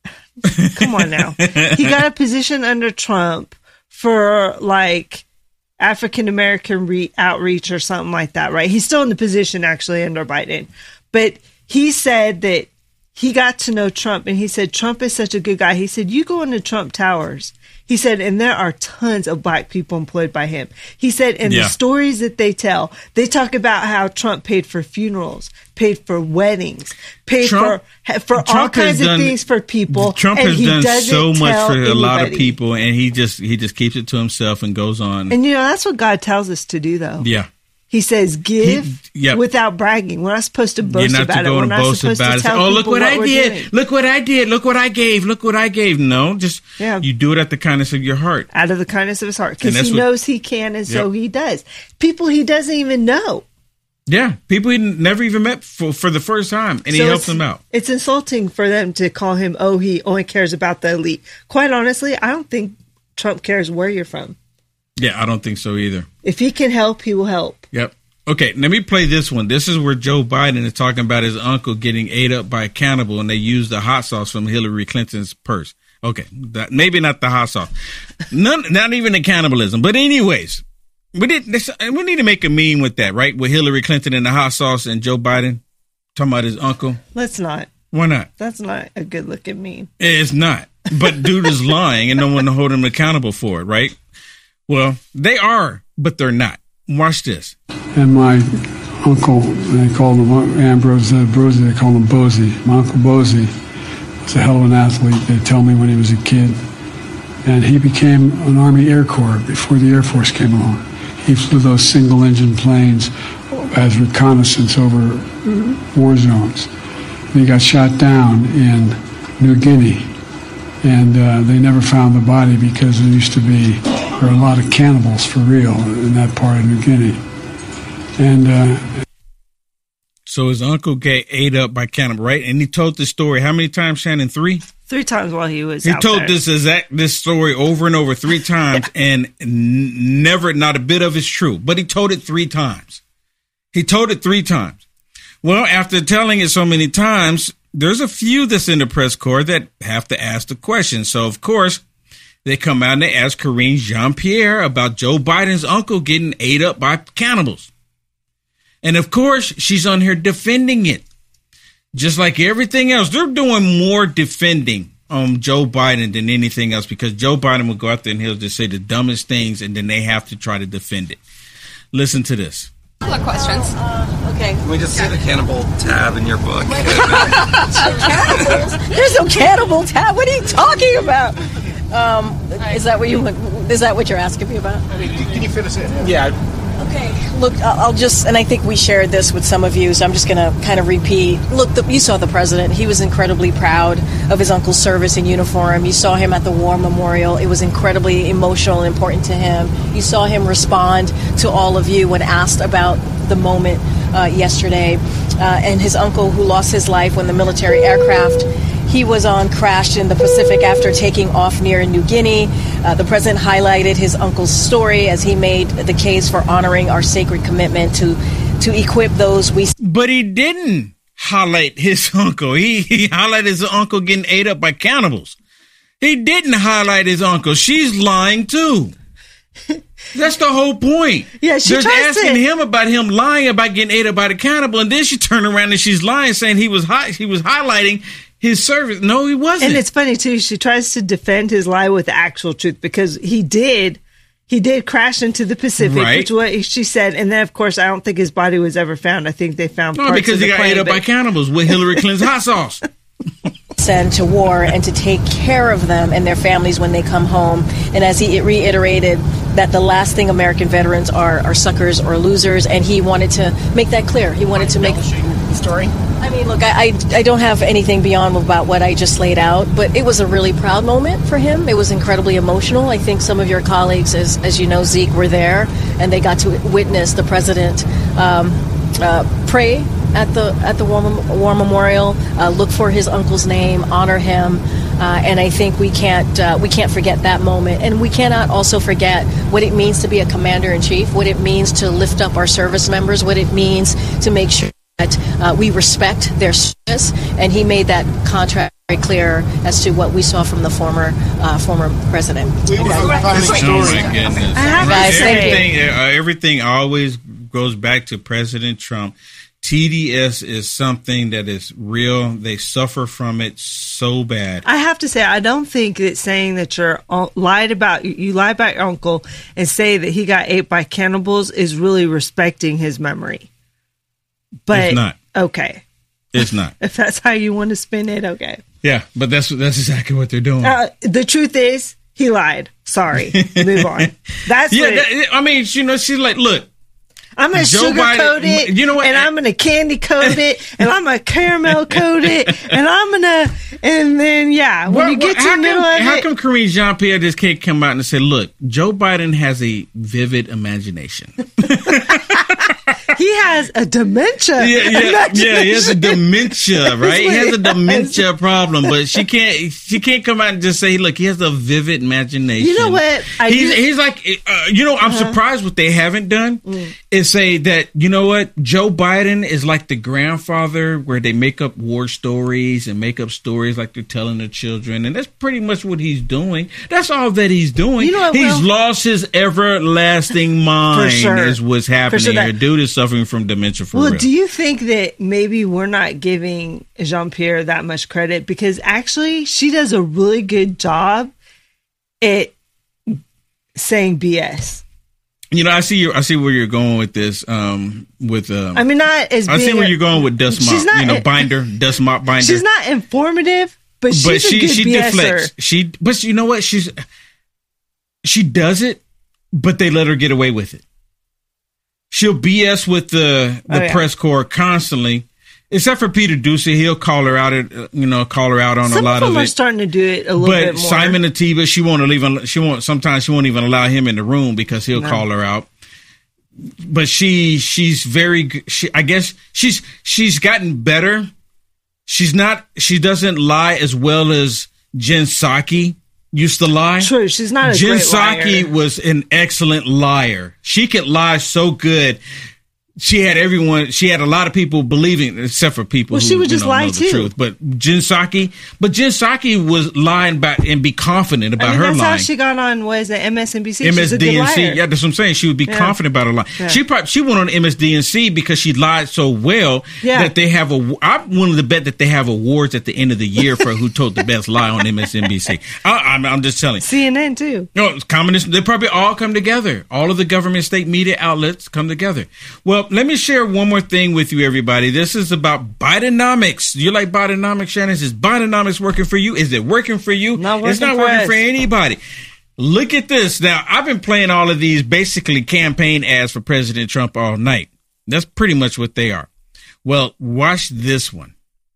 Come on now. He got a position under Trump for like African American outreach or something like that, right? He's still in the position actually under Biden. But he said that he got to know Trump and he said, Trump is such a good guy. He said, you go into Trump Towers. He said, and there are tons of black people employed by him. He said, and the stories that they tell, they talk about how Trump paid for funerals, paid for weddings, paid for all kinds of things for people. Trump has done so much for a lot of people, and he just keeps it to himself and goes on. And that's what God tells us to do, though. Yeah. He says, give without bragging. We're not supposed to boast about it. We're not supposed to tell people look what I did. Doing. Look what I did. Look what I gave. Look what I gave. No, just you do it out the kindness of your heart. Out of the kindness of his heart. Because he knows he can, and so he does. People he doesn't even know. Yeah, people he never even met for the first time, and he helps them out. It's insulting for them to call him, he only cares about the elite. Quite honestly, I don't think Trump cares where you're from. Yeah, I don't think so either. If he can help, he will help. Yep. Okay, let me play this one. This is where Joe Biden is talking about his uncle getting ate up by a cannibal, and they used the hot sauce from Hillary Clinton's purse. Okay, maybe not the hot sauce. Not even the cannibalism. But anyways, we need to make a meme with that, right? With Hillary Clinton and the hot sauce and Joe Biden talking about his uncle. Let's not. Why not? That's not a good looking meme. It's not. But dude is lying, and no one to hold him accountable for it, right? Well, they are, but they're not. Watch this. And my uncle, they called him Ambrose Brosey, they called him Bozy. My uncle Bozy was a hell of an athlete, they tell me, when he was a kid. And he became an Army Air Corps before the Air Force came along. He flew those single-engine planes as reconnaissance over war zones. And he got shot down in New Guinea. And they never found the body because there were a lot of cannibals for real in that part of New Guinea. And so his uncle got ate up by cannibal, right? And he told the story how many times, Shannon? 3? 3 times while he was. He out told there. this story over and over 3 times, and never, not a bit of it's true. But he told it 3 times. Well, after telling it so many times, there's a few that's in the press corps that have to ask the question. So, of course, they come out and they ask Karine Jean-Pierre about Joe Biden's uncle getting ate up by cannibals. And, of course, she's on here defending it. Just like everything else, they're doing more defending on Joe Biden than anything else, because Joe Biden will go out there and he'll just say the dumbest things, and then they have to try to defend it. Listen to this. A couple of questions. Okay. Can we just see the cannibal tab in your book? Cannibals? There's no cannibal tab. What are you talking about? Is that what you're asking me about? Can you fit us in? Yeah. Okay, look, I'll just, and I think we shared this with some of you, so I'm just going to kind of repeat. Look, you saw the president. He was incredibly proud of his uncle's service in uniform. You saw him at the War Memorial. It was incredibly emotional and important to him. You saw him respond to all of you when asked about the moment yesterday. And his uncle, who lost his life when the military aircraft he was on crashed in the Pacific after taking off near New Guinea. The president highlighted his uncle's story as he made the case for honoring our sacred commitment to equip those we... But he didn't highlight his uncle. He highlighted his uncle getting ate up by cannibals. He didn't highlight his uncle. She's lying too. That's the whole point. Yeah, she They're asking him about him lying about getting ate up by the cannibal, and then she turned around and she's lying, saying he was highlighting his service. No, he wasn't. And it's funny too. She tries to defend his lie with the actual truth, because he did crash into the Pacific, right, which is what she said. And then, of course, I don't think his body was ever found. I think they found parts because of the he got plane, ate up by cannibals with Hillary Clinton's hot sauce. Send to war and to take care of them and their families when they come home. And as he reiterated that the last thing American veterans are suckers or losers, and he wanted to make that clear. He wanted to make the story. I mean, look, I don't have anything beyond about what I just laid out, but it was a really proud moment for him. It was incredibly emotional. I think some of your colleagues, as you know, Zeke, were there, and they got to witness the president pray at the War Memorial, look for his uncle's name, honor him, and I think we can't forget that moment, and we cannot also forget what it means to be a commander-in-chief, what it means to lift up our service members, what it means to make sure that we respect their service, and he made that contract very clear as to what we saw from the former president. Everything always goes back to President Trump. TDS is something that is real. They suffer from it so bad. I have to say, I don't think that saying that you lied about your uncle and say that he got ate by cannibals is really respecting his memory. But it's not. Okay. It's not. If that's how you want to spin it, okay. Yeah, but that's exactly what they're doing. The truth is, he lied. Sorry. Move on. That's I mean, she's like, look. I'm going to sugarcoat it, you know what? And I'm going to candy coat it, and I'm going to caramel coat it, and then, when you get to the middle of it. How come Karine Jean-Pierre just can't come out and say, look, Joe Biden has a vivid imagination? He has a dementia. Yeah, he has a dementia, right? He has a dementia problem, but she can't come out and just say, look, he has a vivid imagination. You know what? He's like, I'm surprised what they haven't done is say that, you know what, Joe Biden is like the grandfather where they make up war stories and make up stories like they're telling their children, and that's pretty much what he's doing. That's all that he's doing. You know what, he's lost his everlasting mind is what's happening here. Dude is suffering from dementia for real. Well, do you think that maybe we're not giving Jean-Pierre that much credit? Because actually she does a really good job at saying BS. You know, I see where you're going with this. I mean, not as I see where you're going with dust mop. Dust mop binder. She's not informative, but she deflects. But you know what? She does it, but they let her get away with it. She'll BS with the press corps constantly, except for Peter Doocy. He'll call her out on a lot of it. Some of them are starting to do it a little bit more. But Simon Atiba, sometimes she won't even allow him in the room because he'll call her out. But she's very, I guess she's gotten better. She doesn't lie as well as Jen Psaki used to lie. True, she's not a Jen great Psaki liar. was an excellent liar. She could lie so good. She had a lot of people believing, except for people who she would just know lie the too. truth. But Jen Psaki was lying about and be confident about her that's lying. how she got on, was it MSNBC? She's a good MSDNC, liar. yeah, that's what I'm saying. She would be confident about her lie. Yeah. She went on MSDNC because she lied so well that they have I'm willing to bet that they have awards at the end of the year for who told the best lie on MSNBC. I'm just telling you. CNN too. No, it's communists. They probably all come together. All of the government, state media outlets come together. Well, let me share one more thing with you, everybody. This is about Bidenomics. You like Bidenomics, Shannon? Is Bidenomics working for you? Is it working for you? It's not working for anybody. Look at this. Now, I've been playing all of these basically campaign ads for President Trump all night. That's pretty much what they are. Well, watch this one.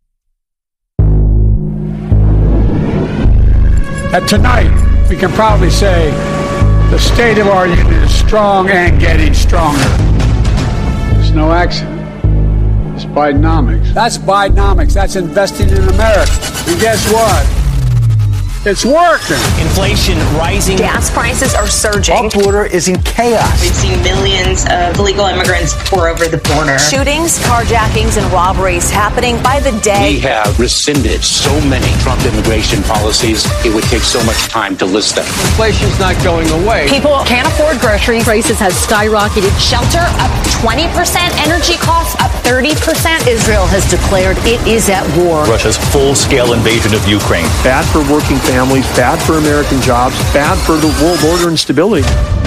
Tonight, we can proudly say the state of our union is strong and getting stronger. There's no accident. It's Bidenomics. That's Bidenomics. That's investing in America. And guess what? It's working. Inflation rising. Gas prices are surging. Our border is in chaos. We've seen millions of illegal immigrants pour over the border. Shootings, carjackings, and robberies happening by the day. We have rescinded so many Trump immigration policies, it would take so much time to list them. Inflation's not going away. People can't afford groceries. Prices have skyrocketed. Shelter up 20%. Energy costs up 30%. Israel has declared it is at war. Russia's full-scale invasion of Ukraine. Bad for working families, bad for American jobs, bad for the world order and stability.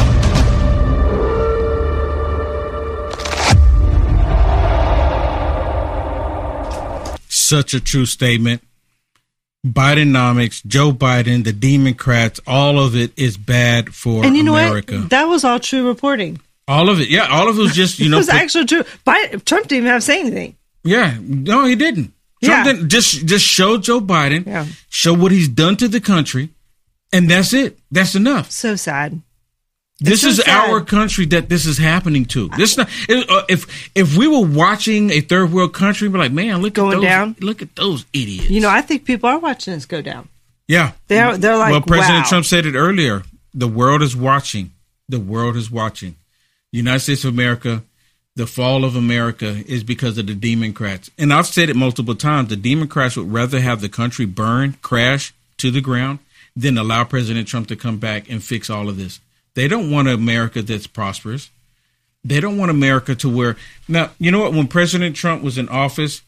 Such a true statement. Bidenomics, Joe Biden, the Democrats, all of it is bad for and you know America. What? That was all true reporting. All of it. Yeah, all of it was just, it was actually true. Trump didn't even have to say anything. Yeah, no, he didn't. Trump didn't. Just show Joe Biden, show what he's done to the country, and that's it. That's enough. So sad. This is our country that this is happening to. This not if we were watching a third world country, we're like, man, look at those idiots. You know, I think people are watching us go down. Yeah, they're like, well, President Trump said it earlier. The world is watching. The world is watching. The United States of America. The fall of America is because of the Democrats. And I've said it multiple times. The Democrats would rather have the country burn, crash to the ground than allow President Trump to come back and fix all of this. They don't want an America that's prosperous. They don't want America to where... Now, you know what? When President Trump was in office,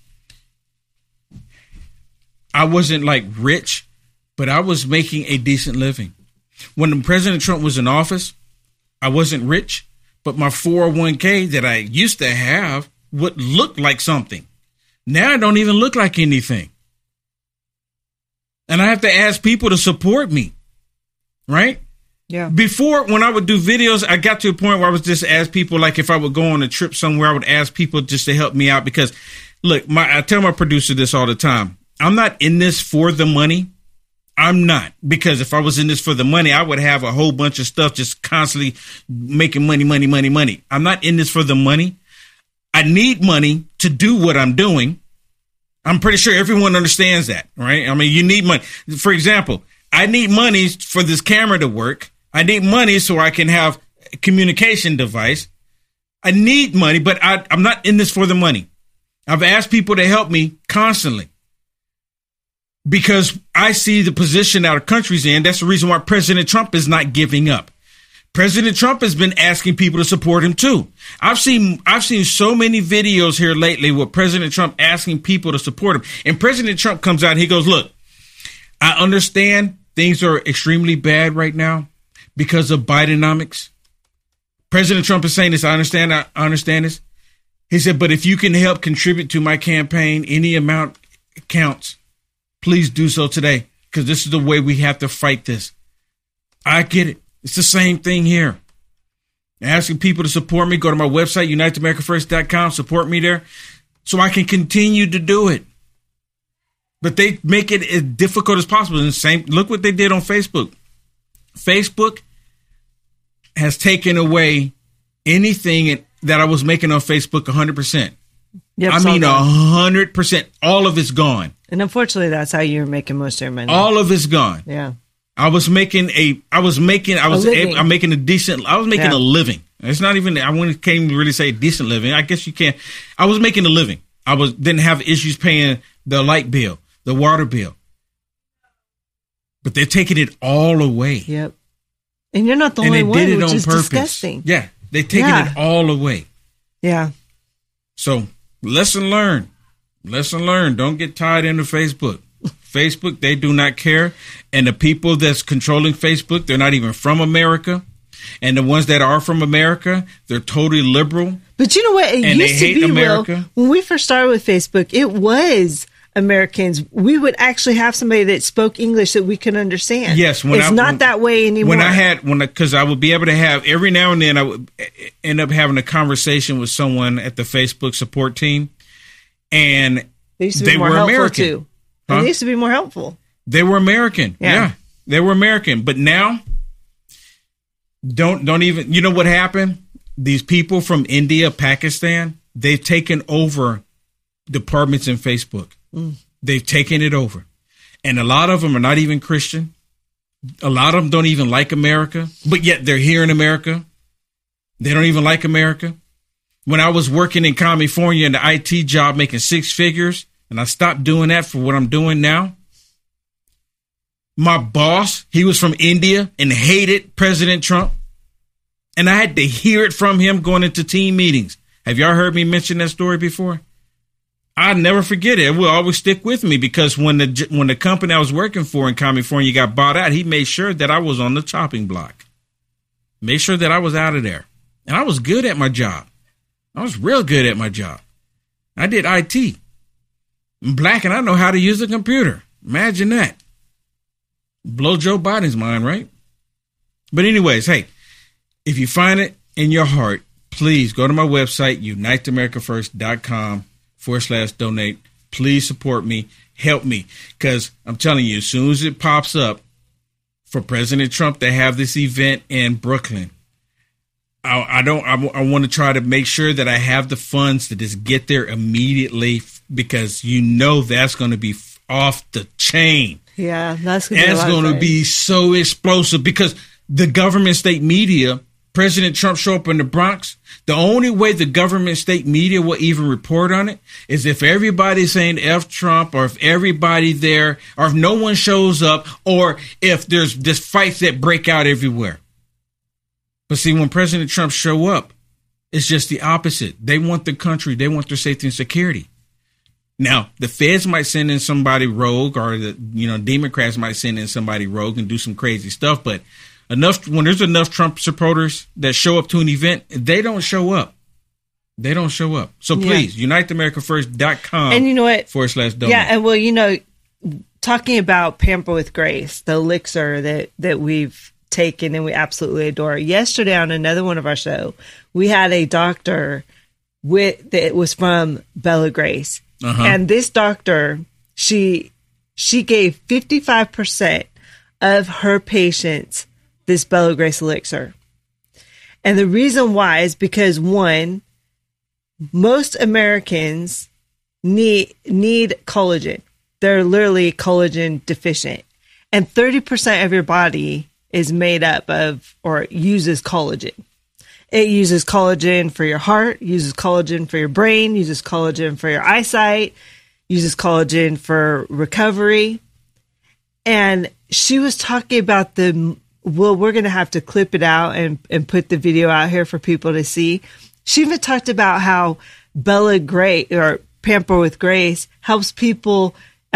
I wasn't like rich, but I was making a decent living. When President Trump was in office, I wasn't rich, but my 401k that I used to have would look like something. Now I don't even look like anything. And I have to ask people to support me. Right? Yeah. Before, when I would do videos, I got to a point where I was just ask people, like if I would go on a trip somewhere, I would ask people just to help me out because, look, I tell my producer this all the time. I'm not in this for the money. I'm not, because if I was in this for the money, I would have a whole bunch of stuff just constantly making money. I'm not in this for the money. I need money to do what I'm doing. I'm pretty sure everyone understands that, right? I mean, you need money. For example, I need money for this camera to work. I need money so I can have a communication device. I need money, but I'm not in this for the money. I've asked people to help me constantly, because I see the position our country's in. That's the reason why President Trump is not giving up. President Trump has been asking people to support him too. I've seen so many videos here lately with President Trump asking people to support him. And President Trump comes out and he goes, look, I understand things are extremely bad right now because of Bidenomics. President Trump is saying this. I understand this. He said, but if you can help contribute to my campaign, any amount counts. Please do so today, because this is the way we have to fight this. I get it. It's the same thing here. Asking people to support me. Go to my website, UnitedAmericaFirst.com. Support me there so I can continue to do it. But they make it as difficult as possible. And look what they did on Facebook. Facebook has taken away anything that I was making on Facebook 100%. Yep, I mean 100%. All of it's gone. And unfortunately, that's how you're making most of your money. All of it's gone. Yeah. I was making a living. It's not even, can't even really say decent living. I guess you can't. I was making a living. Didn't have issues paying the light bill, the water bill. But they're taking it all away. Yep. And you're not the only one, which is purpose. Disgusting. Yeah. They're taking it all away. Yeah. So, lesson learned. Lesson learned. Don't get tied into Facebook. Facebook, they do not care. And the people that's controlling Facebook, they're not even from America. And the ones that are from America, they're totally liberal. But you know what? It used to be, America. Will, when we first started with Facebook, it was Americans. We would actually have somebody that spoke English that we could understand. Yes. It's not that way anymore. Because I would be able to have, every now and then, I would end up having a conversation with someone at the Facebook support team. And they were American. Too. Huh? They used to be more helpful. They were American. Yeah. They were American. But now, don't even, you know what happened? These people from India, Pakistan, they've taken over departments in Facebook. They've taken it over. And a lot of them are not even Christian. A lot of them don't even like America, but yet they're here in America. They don't even like America. When I was working in California in the IT job making six figures, and I stopped doing that for what I'm doing now, my boss, he was from India and hated President Trump. And I had to hear it from him going into team meetings. Have y'all heard me mention that story before? I'll never forget it. It will always stick with me because when the company I was working for in California got bought out, he made sure that I was on the chopping block. Made sure that I was out of there. And I was good at my job. I was real good at my job. I did IT. I'm black and I know how to use a computer. Imagine that. Blow Joe Biden's mind, right? But anyways, hey, if you find it in your heart, please go to my website, uniteamericafirst.com/donate. Please support me. Help me. Because I'm telling you, as soon as it pops up for President Trump to have this event in Brooklyn, I want to try to make sure that I have the funds to just get there immediately because that's going to be off the chain. Yeah, that's going to be so explosive because the government state media, President Trump show up in the Bronx. The only way the government state media will even report on it is if everybody's saying F Trump or if everybody there or if no one shows up or if there's just fights that break out everywhere. But see, when President Trump show up, it's just the opposite. They want the country. They want their safety and security. Now, the feds might send in somebody rogue or the Democrats might send in somebody rogue and do some crazy stuff. But when there's enough Trump supporters that show up to an event, they don't show up. They don't show up. So please, uniteamericafirst.com. And you know what? /donate. Yeah. And well, talking about Pamper with Grace, the elixir that we've taken and we absolutely adore. Yesterday on another one of our show, we had a doctor that was from Bella Grace. And this doctor, she gave 55% of her patients this Bella Grace elixir. And the reason why is because, one, most Americans need collagen. They're literally collagen deficient. And 30% of your body is made up of or uses collagen. It uses collagen for your heart, uses collagen for your brain, uses collagen for your eyesight, uses collagen for recovery. And she was talking about we're going to have to clip it out and put the video out here for people to see. She even talked about how Bella Grace or Pamper with Grace helps people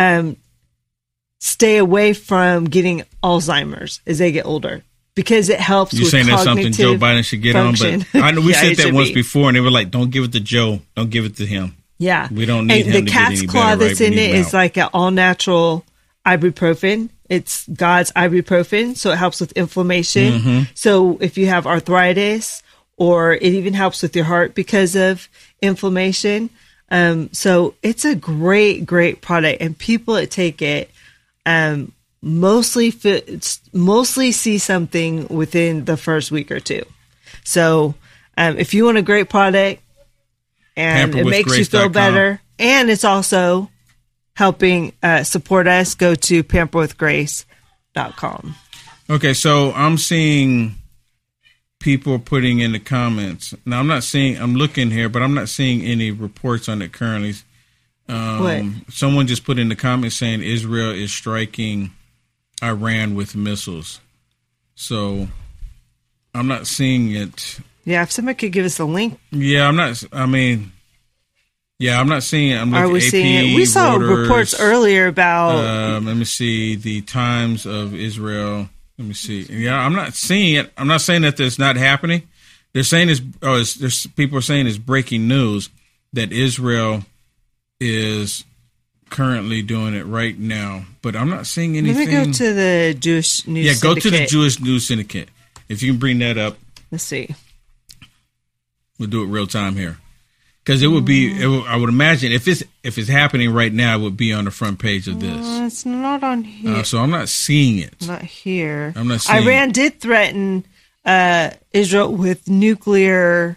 stay away from getting Alzheimer's as they get older. Because it helps with cognitive function. You're saying that's something Joe Biden should get on, but I know we said that once before, and they were like, "Don't give it to Joe, don't give it to him." Yeah, we don't need him to get any better. The cat's claw that's in it is like an all-natural ibuprofen. It's God's ibuprofen, so it helps with inflammation. So if you have arthritis, or it even helps with your heart because of inflammation. So it's a great product, and people that take it, mostly see something within the first week or two. So if you want a great product and it makes you feel better, and it's also helping support us, go to pamperwithgrace.com. Okay, so I'm seeing people putting in the comments. Now, I'm looking here, but I'm not seeing any reports on it currently. Someone just put in the comments saying Israel is striking Iran with missiles. So I'm not seeing it. Yeah, if somebody could give us a link. Yeah, I'm not seeing it. Are we seeing it? We saw reports earlier about. Let me see. The Times of Israel. Let me see. Yeah, I'm not seeing it. I'm not saying that it's not happening. They're saying there's people are saying it's breaking news that Israel is currently doing it right now, but I'm not seeing anything. Let me go to the Jewish News Syndicate. Yeah, go to the Jewish News Syndicate. If you can bring that up. Let's see. We'll do it real time here. Because it would be, I would imagine, if it's happening right now, it would be on the front page of this. It's not on here. So I'm not seeing it. Not here. I'm not seeing Iran did threaten Israel with a nuclear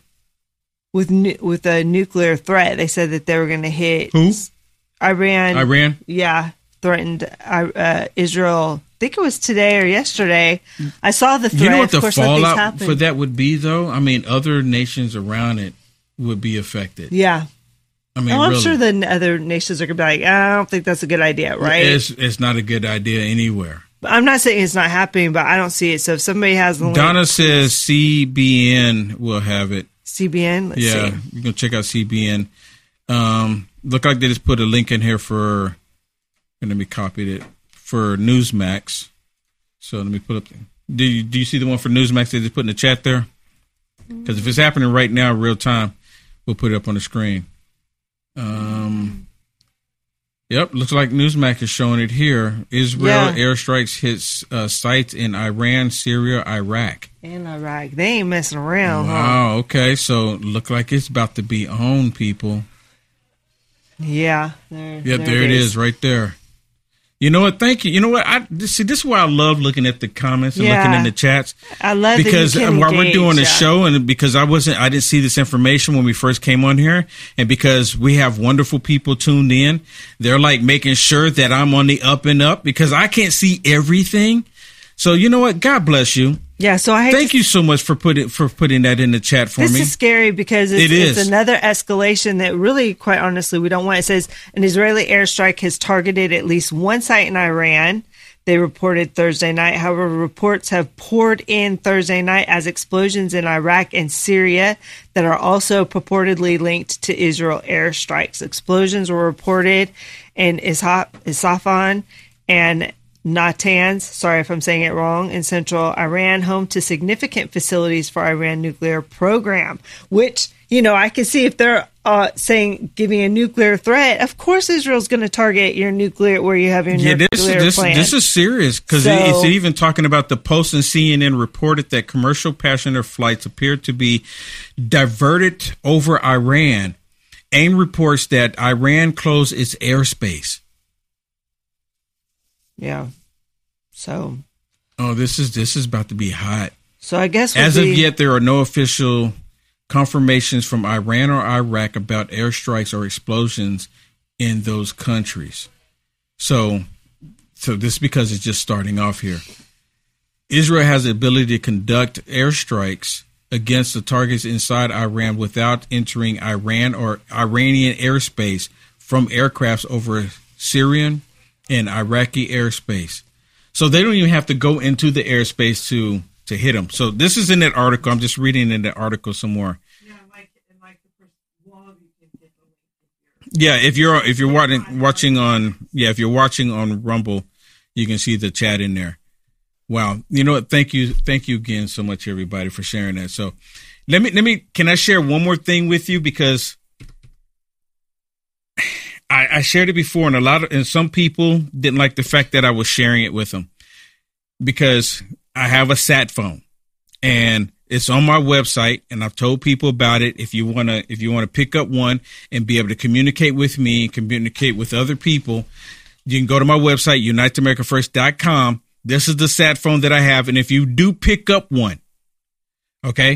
threat. They said that they were going to hit. Who? Iran. Yeah, threatened Israel. I think it was today or yesterday. I saw the threat. You know what the fallout for that would be, though? I mean, other nations around it would be affected. Yeah. I mean, I'm really. sure the other nations are going to be like, I don't think that's a good idea, right? It's not a good idea anywhere. I'm not saying it's not happening, but I don't see it. So if somebody has the link. Donna says CBN will have it. CBN? Let's see. You can check out CBN. Look like they just put a link in here for, and let me copy it, for Newsmax. So let me put up, do you see the one for Newsmax they just put in the chat there? Because if it's happening right now, real time, we'll put it up on the screen. Yep, looks like Newsmax is showing it here. Israel airstrikes hits sites in Iran, Syria, Iraq. In Iraq. They ain't messing around, Wow, okay. So look like it's about to be on, people. Yeah. There it is right there. You know what? Thank you. You know what? This is why I love looking at the comments and looking in the chats. I love because that you can while engage, we're doing the show, and because I didn't see this information when we first came on here, and because we have wonderful people tuned in, they're like making sure that I'm on the up and up because I can't see everything. So you know what? God bless you. Yeah, so thank you so much for putting that in the chat for me. This is scary because it's another escalation that really, quite honestly, we don't want. It says an Israeli airstrike has targeted at least one site in Iran. They reported Thursday night. However, reports have poured in Thursday night as explosions in Iraq and Syria that are also purportedly linked to Israel airstrikes. Explosions were reported in Isfahan and Natanz, sorry if I'm saying it wrong, in central Iran, home to significant facilities for Iran nuclear program, which, I can see if they're giving a nuclear threat, of course Israel's going to target your nuclear, where you have your nuclear plant. This is serious because it's even talking about the Post and CNN reported that commercial passenger flights appear to be diverted over Iran. AIM reports that Iran closed its airspace. Yeah. So. Oh, this is about to be hot. So I guess as of yet, there are no official confirmations from Iran or Iraq about airstrikes or explosions in those countries. So this is because it's just starting off here. Israel has the ability to conduct airstrikes against the targets inside Iran without entering Iran or Iranian airspace from aircrafts over Syrian and Iraqi airspace. So they don't even have to go into the airspace to hit them. So this is in that article. I'm just reading in that article some more. Yeah, if you're watching on Rumble, you can see the chat in there. Wow. You know what? Thank you again so much, everybody, for sharing that. So can I share one more thing with you? Because I shared it before, and some people didn't like the fact that I was sharing it with them, because I have a sat phone and it's on my website, and I've told people about it. If you want to pick up one and be able to communicate with me and communicate with other people, you can go to my website, uniteamericafirst.com. This is the sat phone that I have. And if you do pick up one, I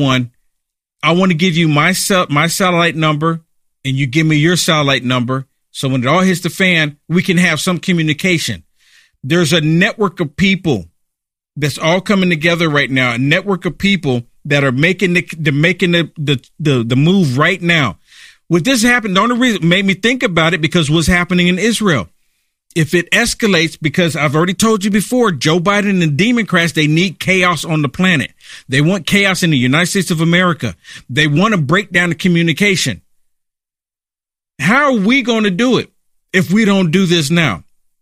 want to give you my satellite number, and you give me your satellite number So when it all hits the fan, we can have some communication. There's a network of people that's all coming together right now, a network of people that are making the move right now. With this happened, the only reason made me think about it because what's happening in Israel. If it escalates, because I've already told you before, Joe Biden and Democrats, they need chaos on the planet. They want chaos in the United States of America. They want to break down the communication. How are we going to do it if we don't do this now?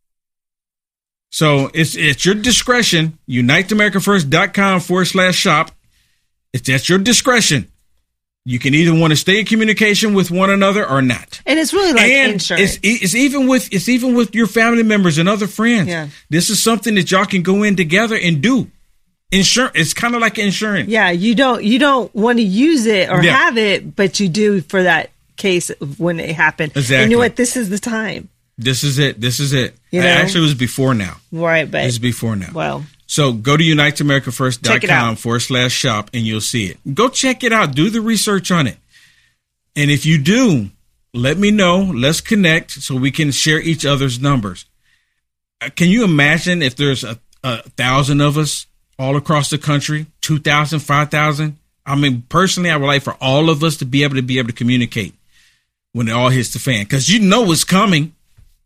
So it's your discretion. UniteAmericaFirst.com/shop. It's at your discretion. You can either want to stay in communication with one another or not. And it's really like insurance. It's even with your family members and other friends. Yeah. This is something that y'all can go in together and do. Insurance. It's kind of like insurance. Yeah, you don't want to use it or have it, but you do for that case of when it happened. Exactly. And you know what? This is the time. This is it. You know? Actually, it was before now. Right, but it's before now. Well. So go to UniteAmericaFirst.com/shop and you'll see it. Go check it out. Do the research on it. And if you do, let me know. Let's connect so we can share each other's numbers. Can you imagine if there's 1,000 of us all across the country, 2,000, 5,000? I mean, personally, I would like for all of us to be able to communicate when it all hits the fan, because you know it's coming.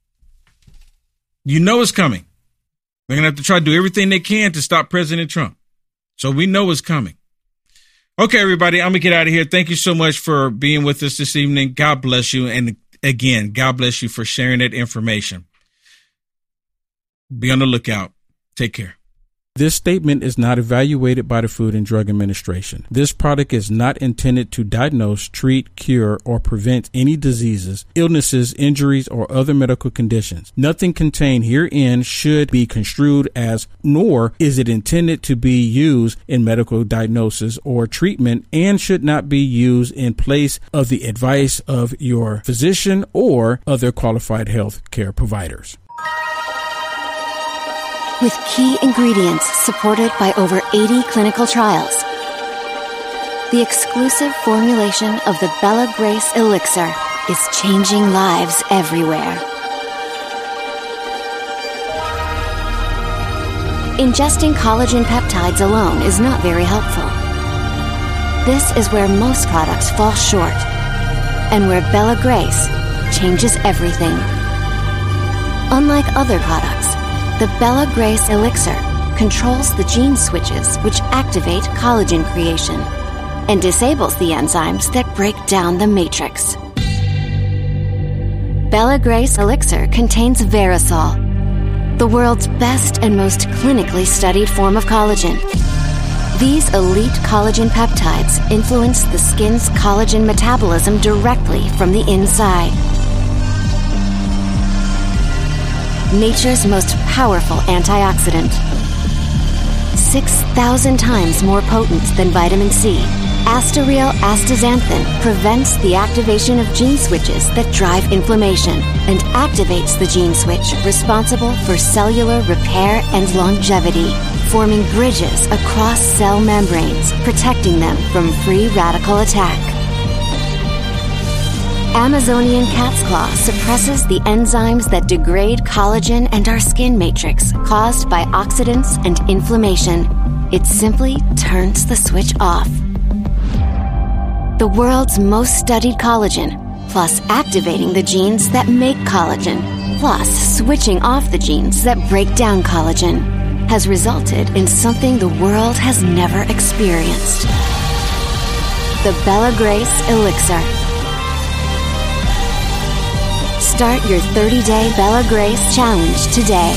You know it's coming. They're going to have to try to do everything they can to stop President Trump. So we know it's coming. Okay, everybody, I'm going to get out of here. Thank you so much for being with us this evening. God bless you. And again, God bless you for sharing that information. Be on the lookout. Take care. This statement is not evaluated by the Food and Drug Administration. This product is not intended to diagnose, treat, cure, or prevent any diseases, illnesses, injuries, or other medical conditions. Nothing contained herein should be construed as, nor is it intended to be used in medical diagnosis or treatment, and should not be used in place of the advice of your physician or other qualified health care providers. With key ingredients supported by over 80 clinical trials, the exclusive formulation of the Bella Grace Elixir is changing lives everywhere. Ingesting collagen peptides alone is not very helpful. This is where most products fall short, and where Bella Grace changes everything. Unlike other products, the Bella Grace Elixir controls the gene switches which activate collagen creation and disables the enzymes that break down the matrix. Bella Grace Elixir contains Verisol, the world's best and most clinically studied form of collagen. These elite collagen peptides influence the skin's collagen metabolism directly from the inside. Nature's most powerful antioxidant. 6,000 times more potent than vitamin C, Astareal astaxanthin prevents the activation of gene switches that drive inflammation and activates the gene switch responsible for cellular repair and longevity, forming bridges across cell membranes, protecting them from free radical attack. Amazonian cat's claw suppresses the enzymes that degrade collagen and our skin matrix caused by oxidants and inflammation. It simply turns the switch off. The world's most studied collagen, plus activating the genes that make collagen, plus switching off the genes that break down collagen, has resulted in something the world has never experienced. The Bella Grace Elixir. Start your 30-day Bella Grace challenge today.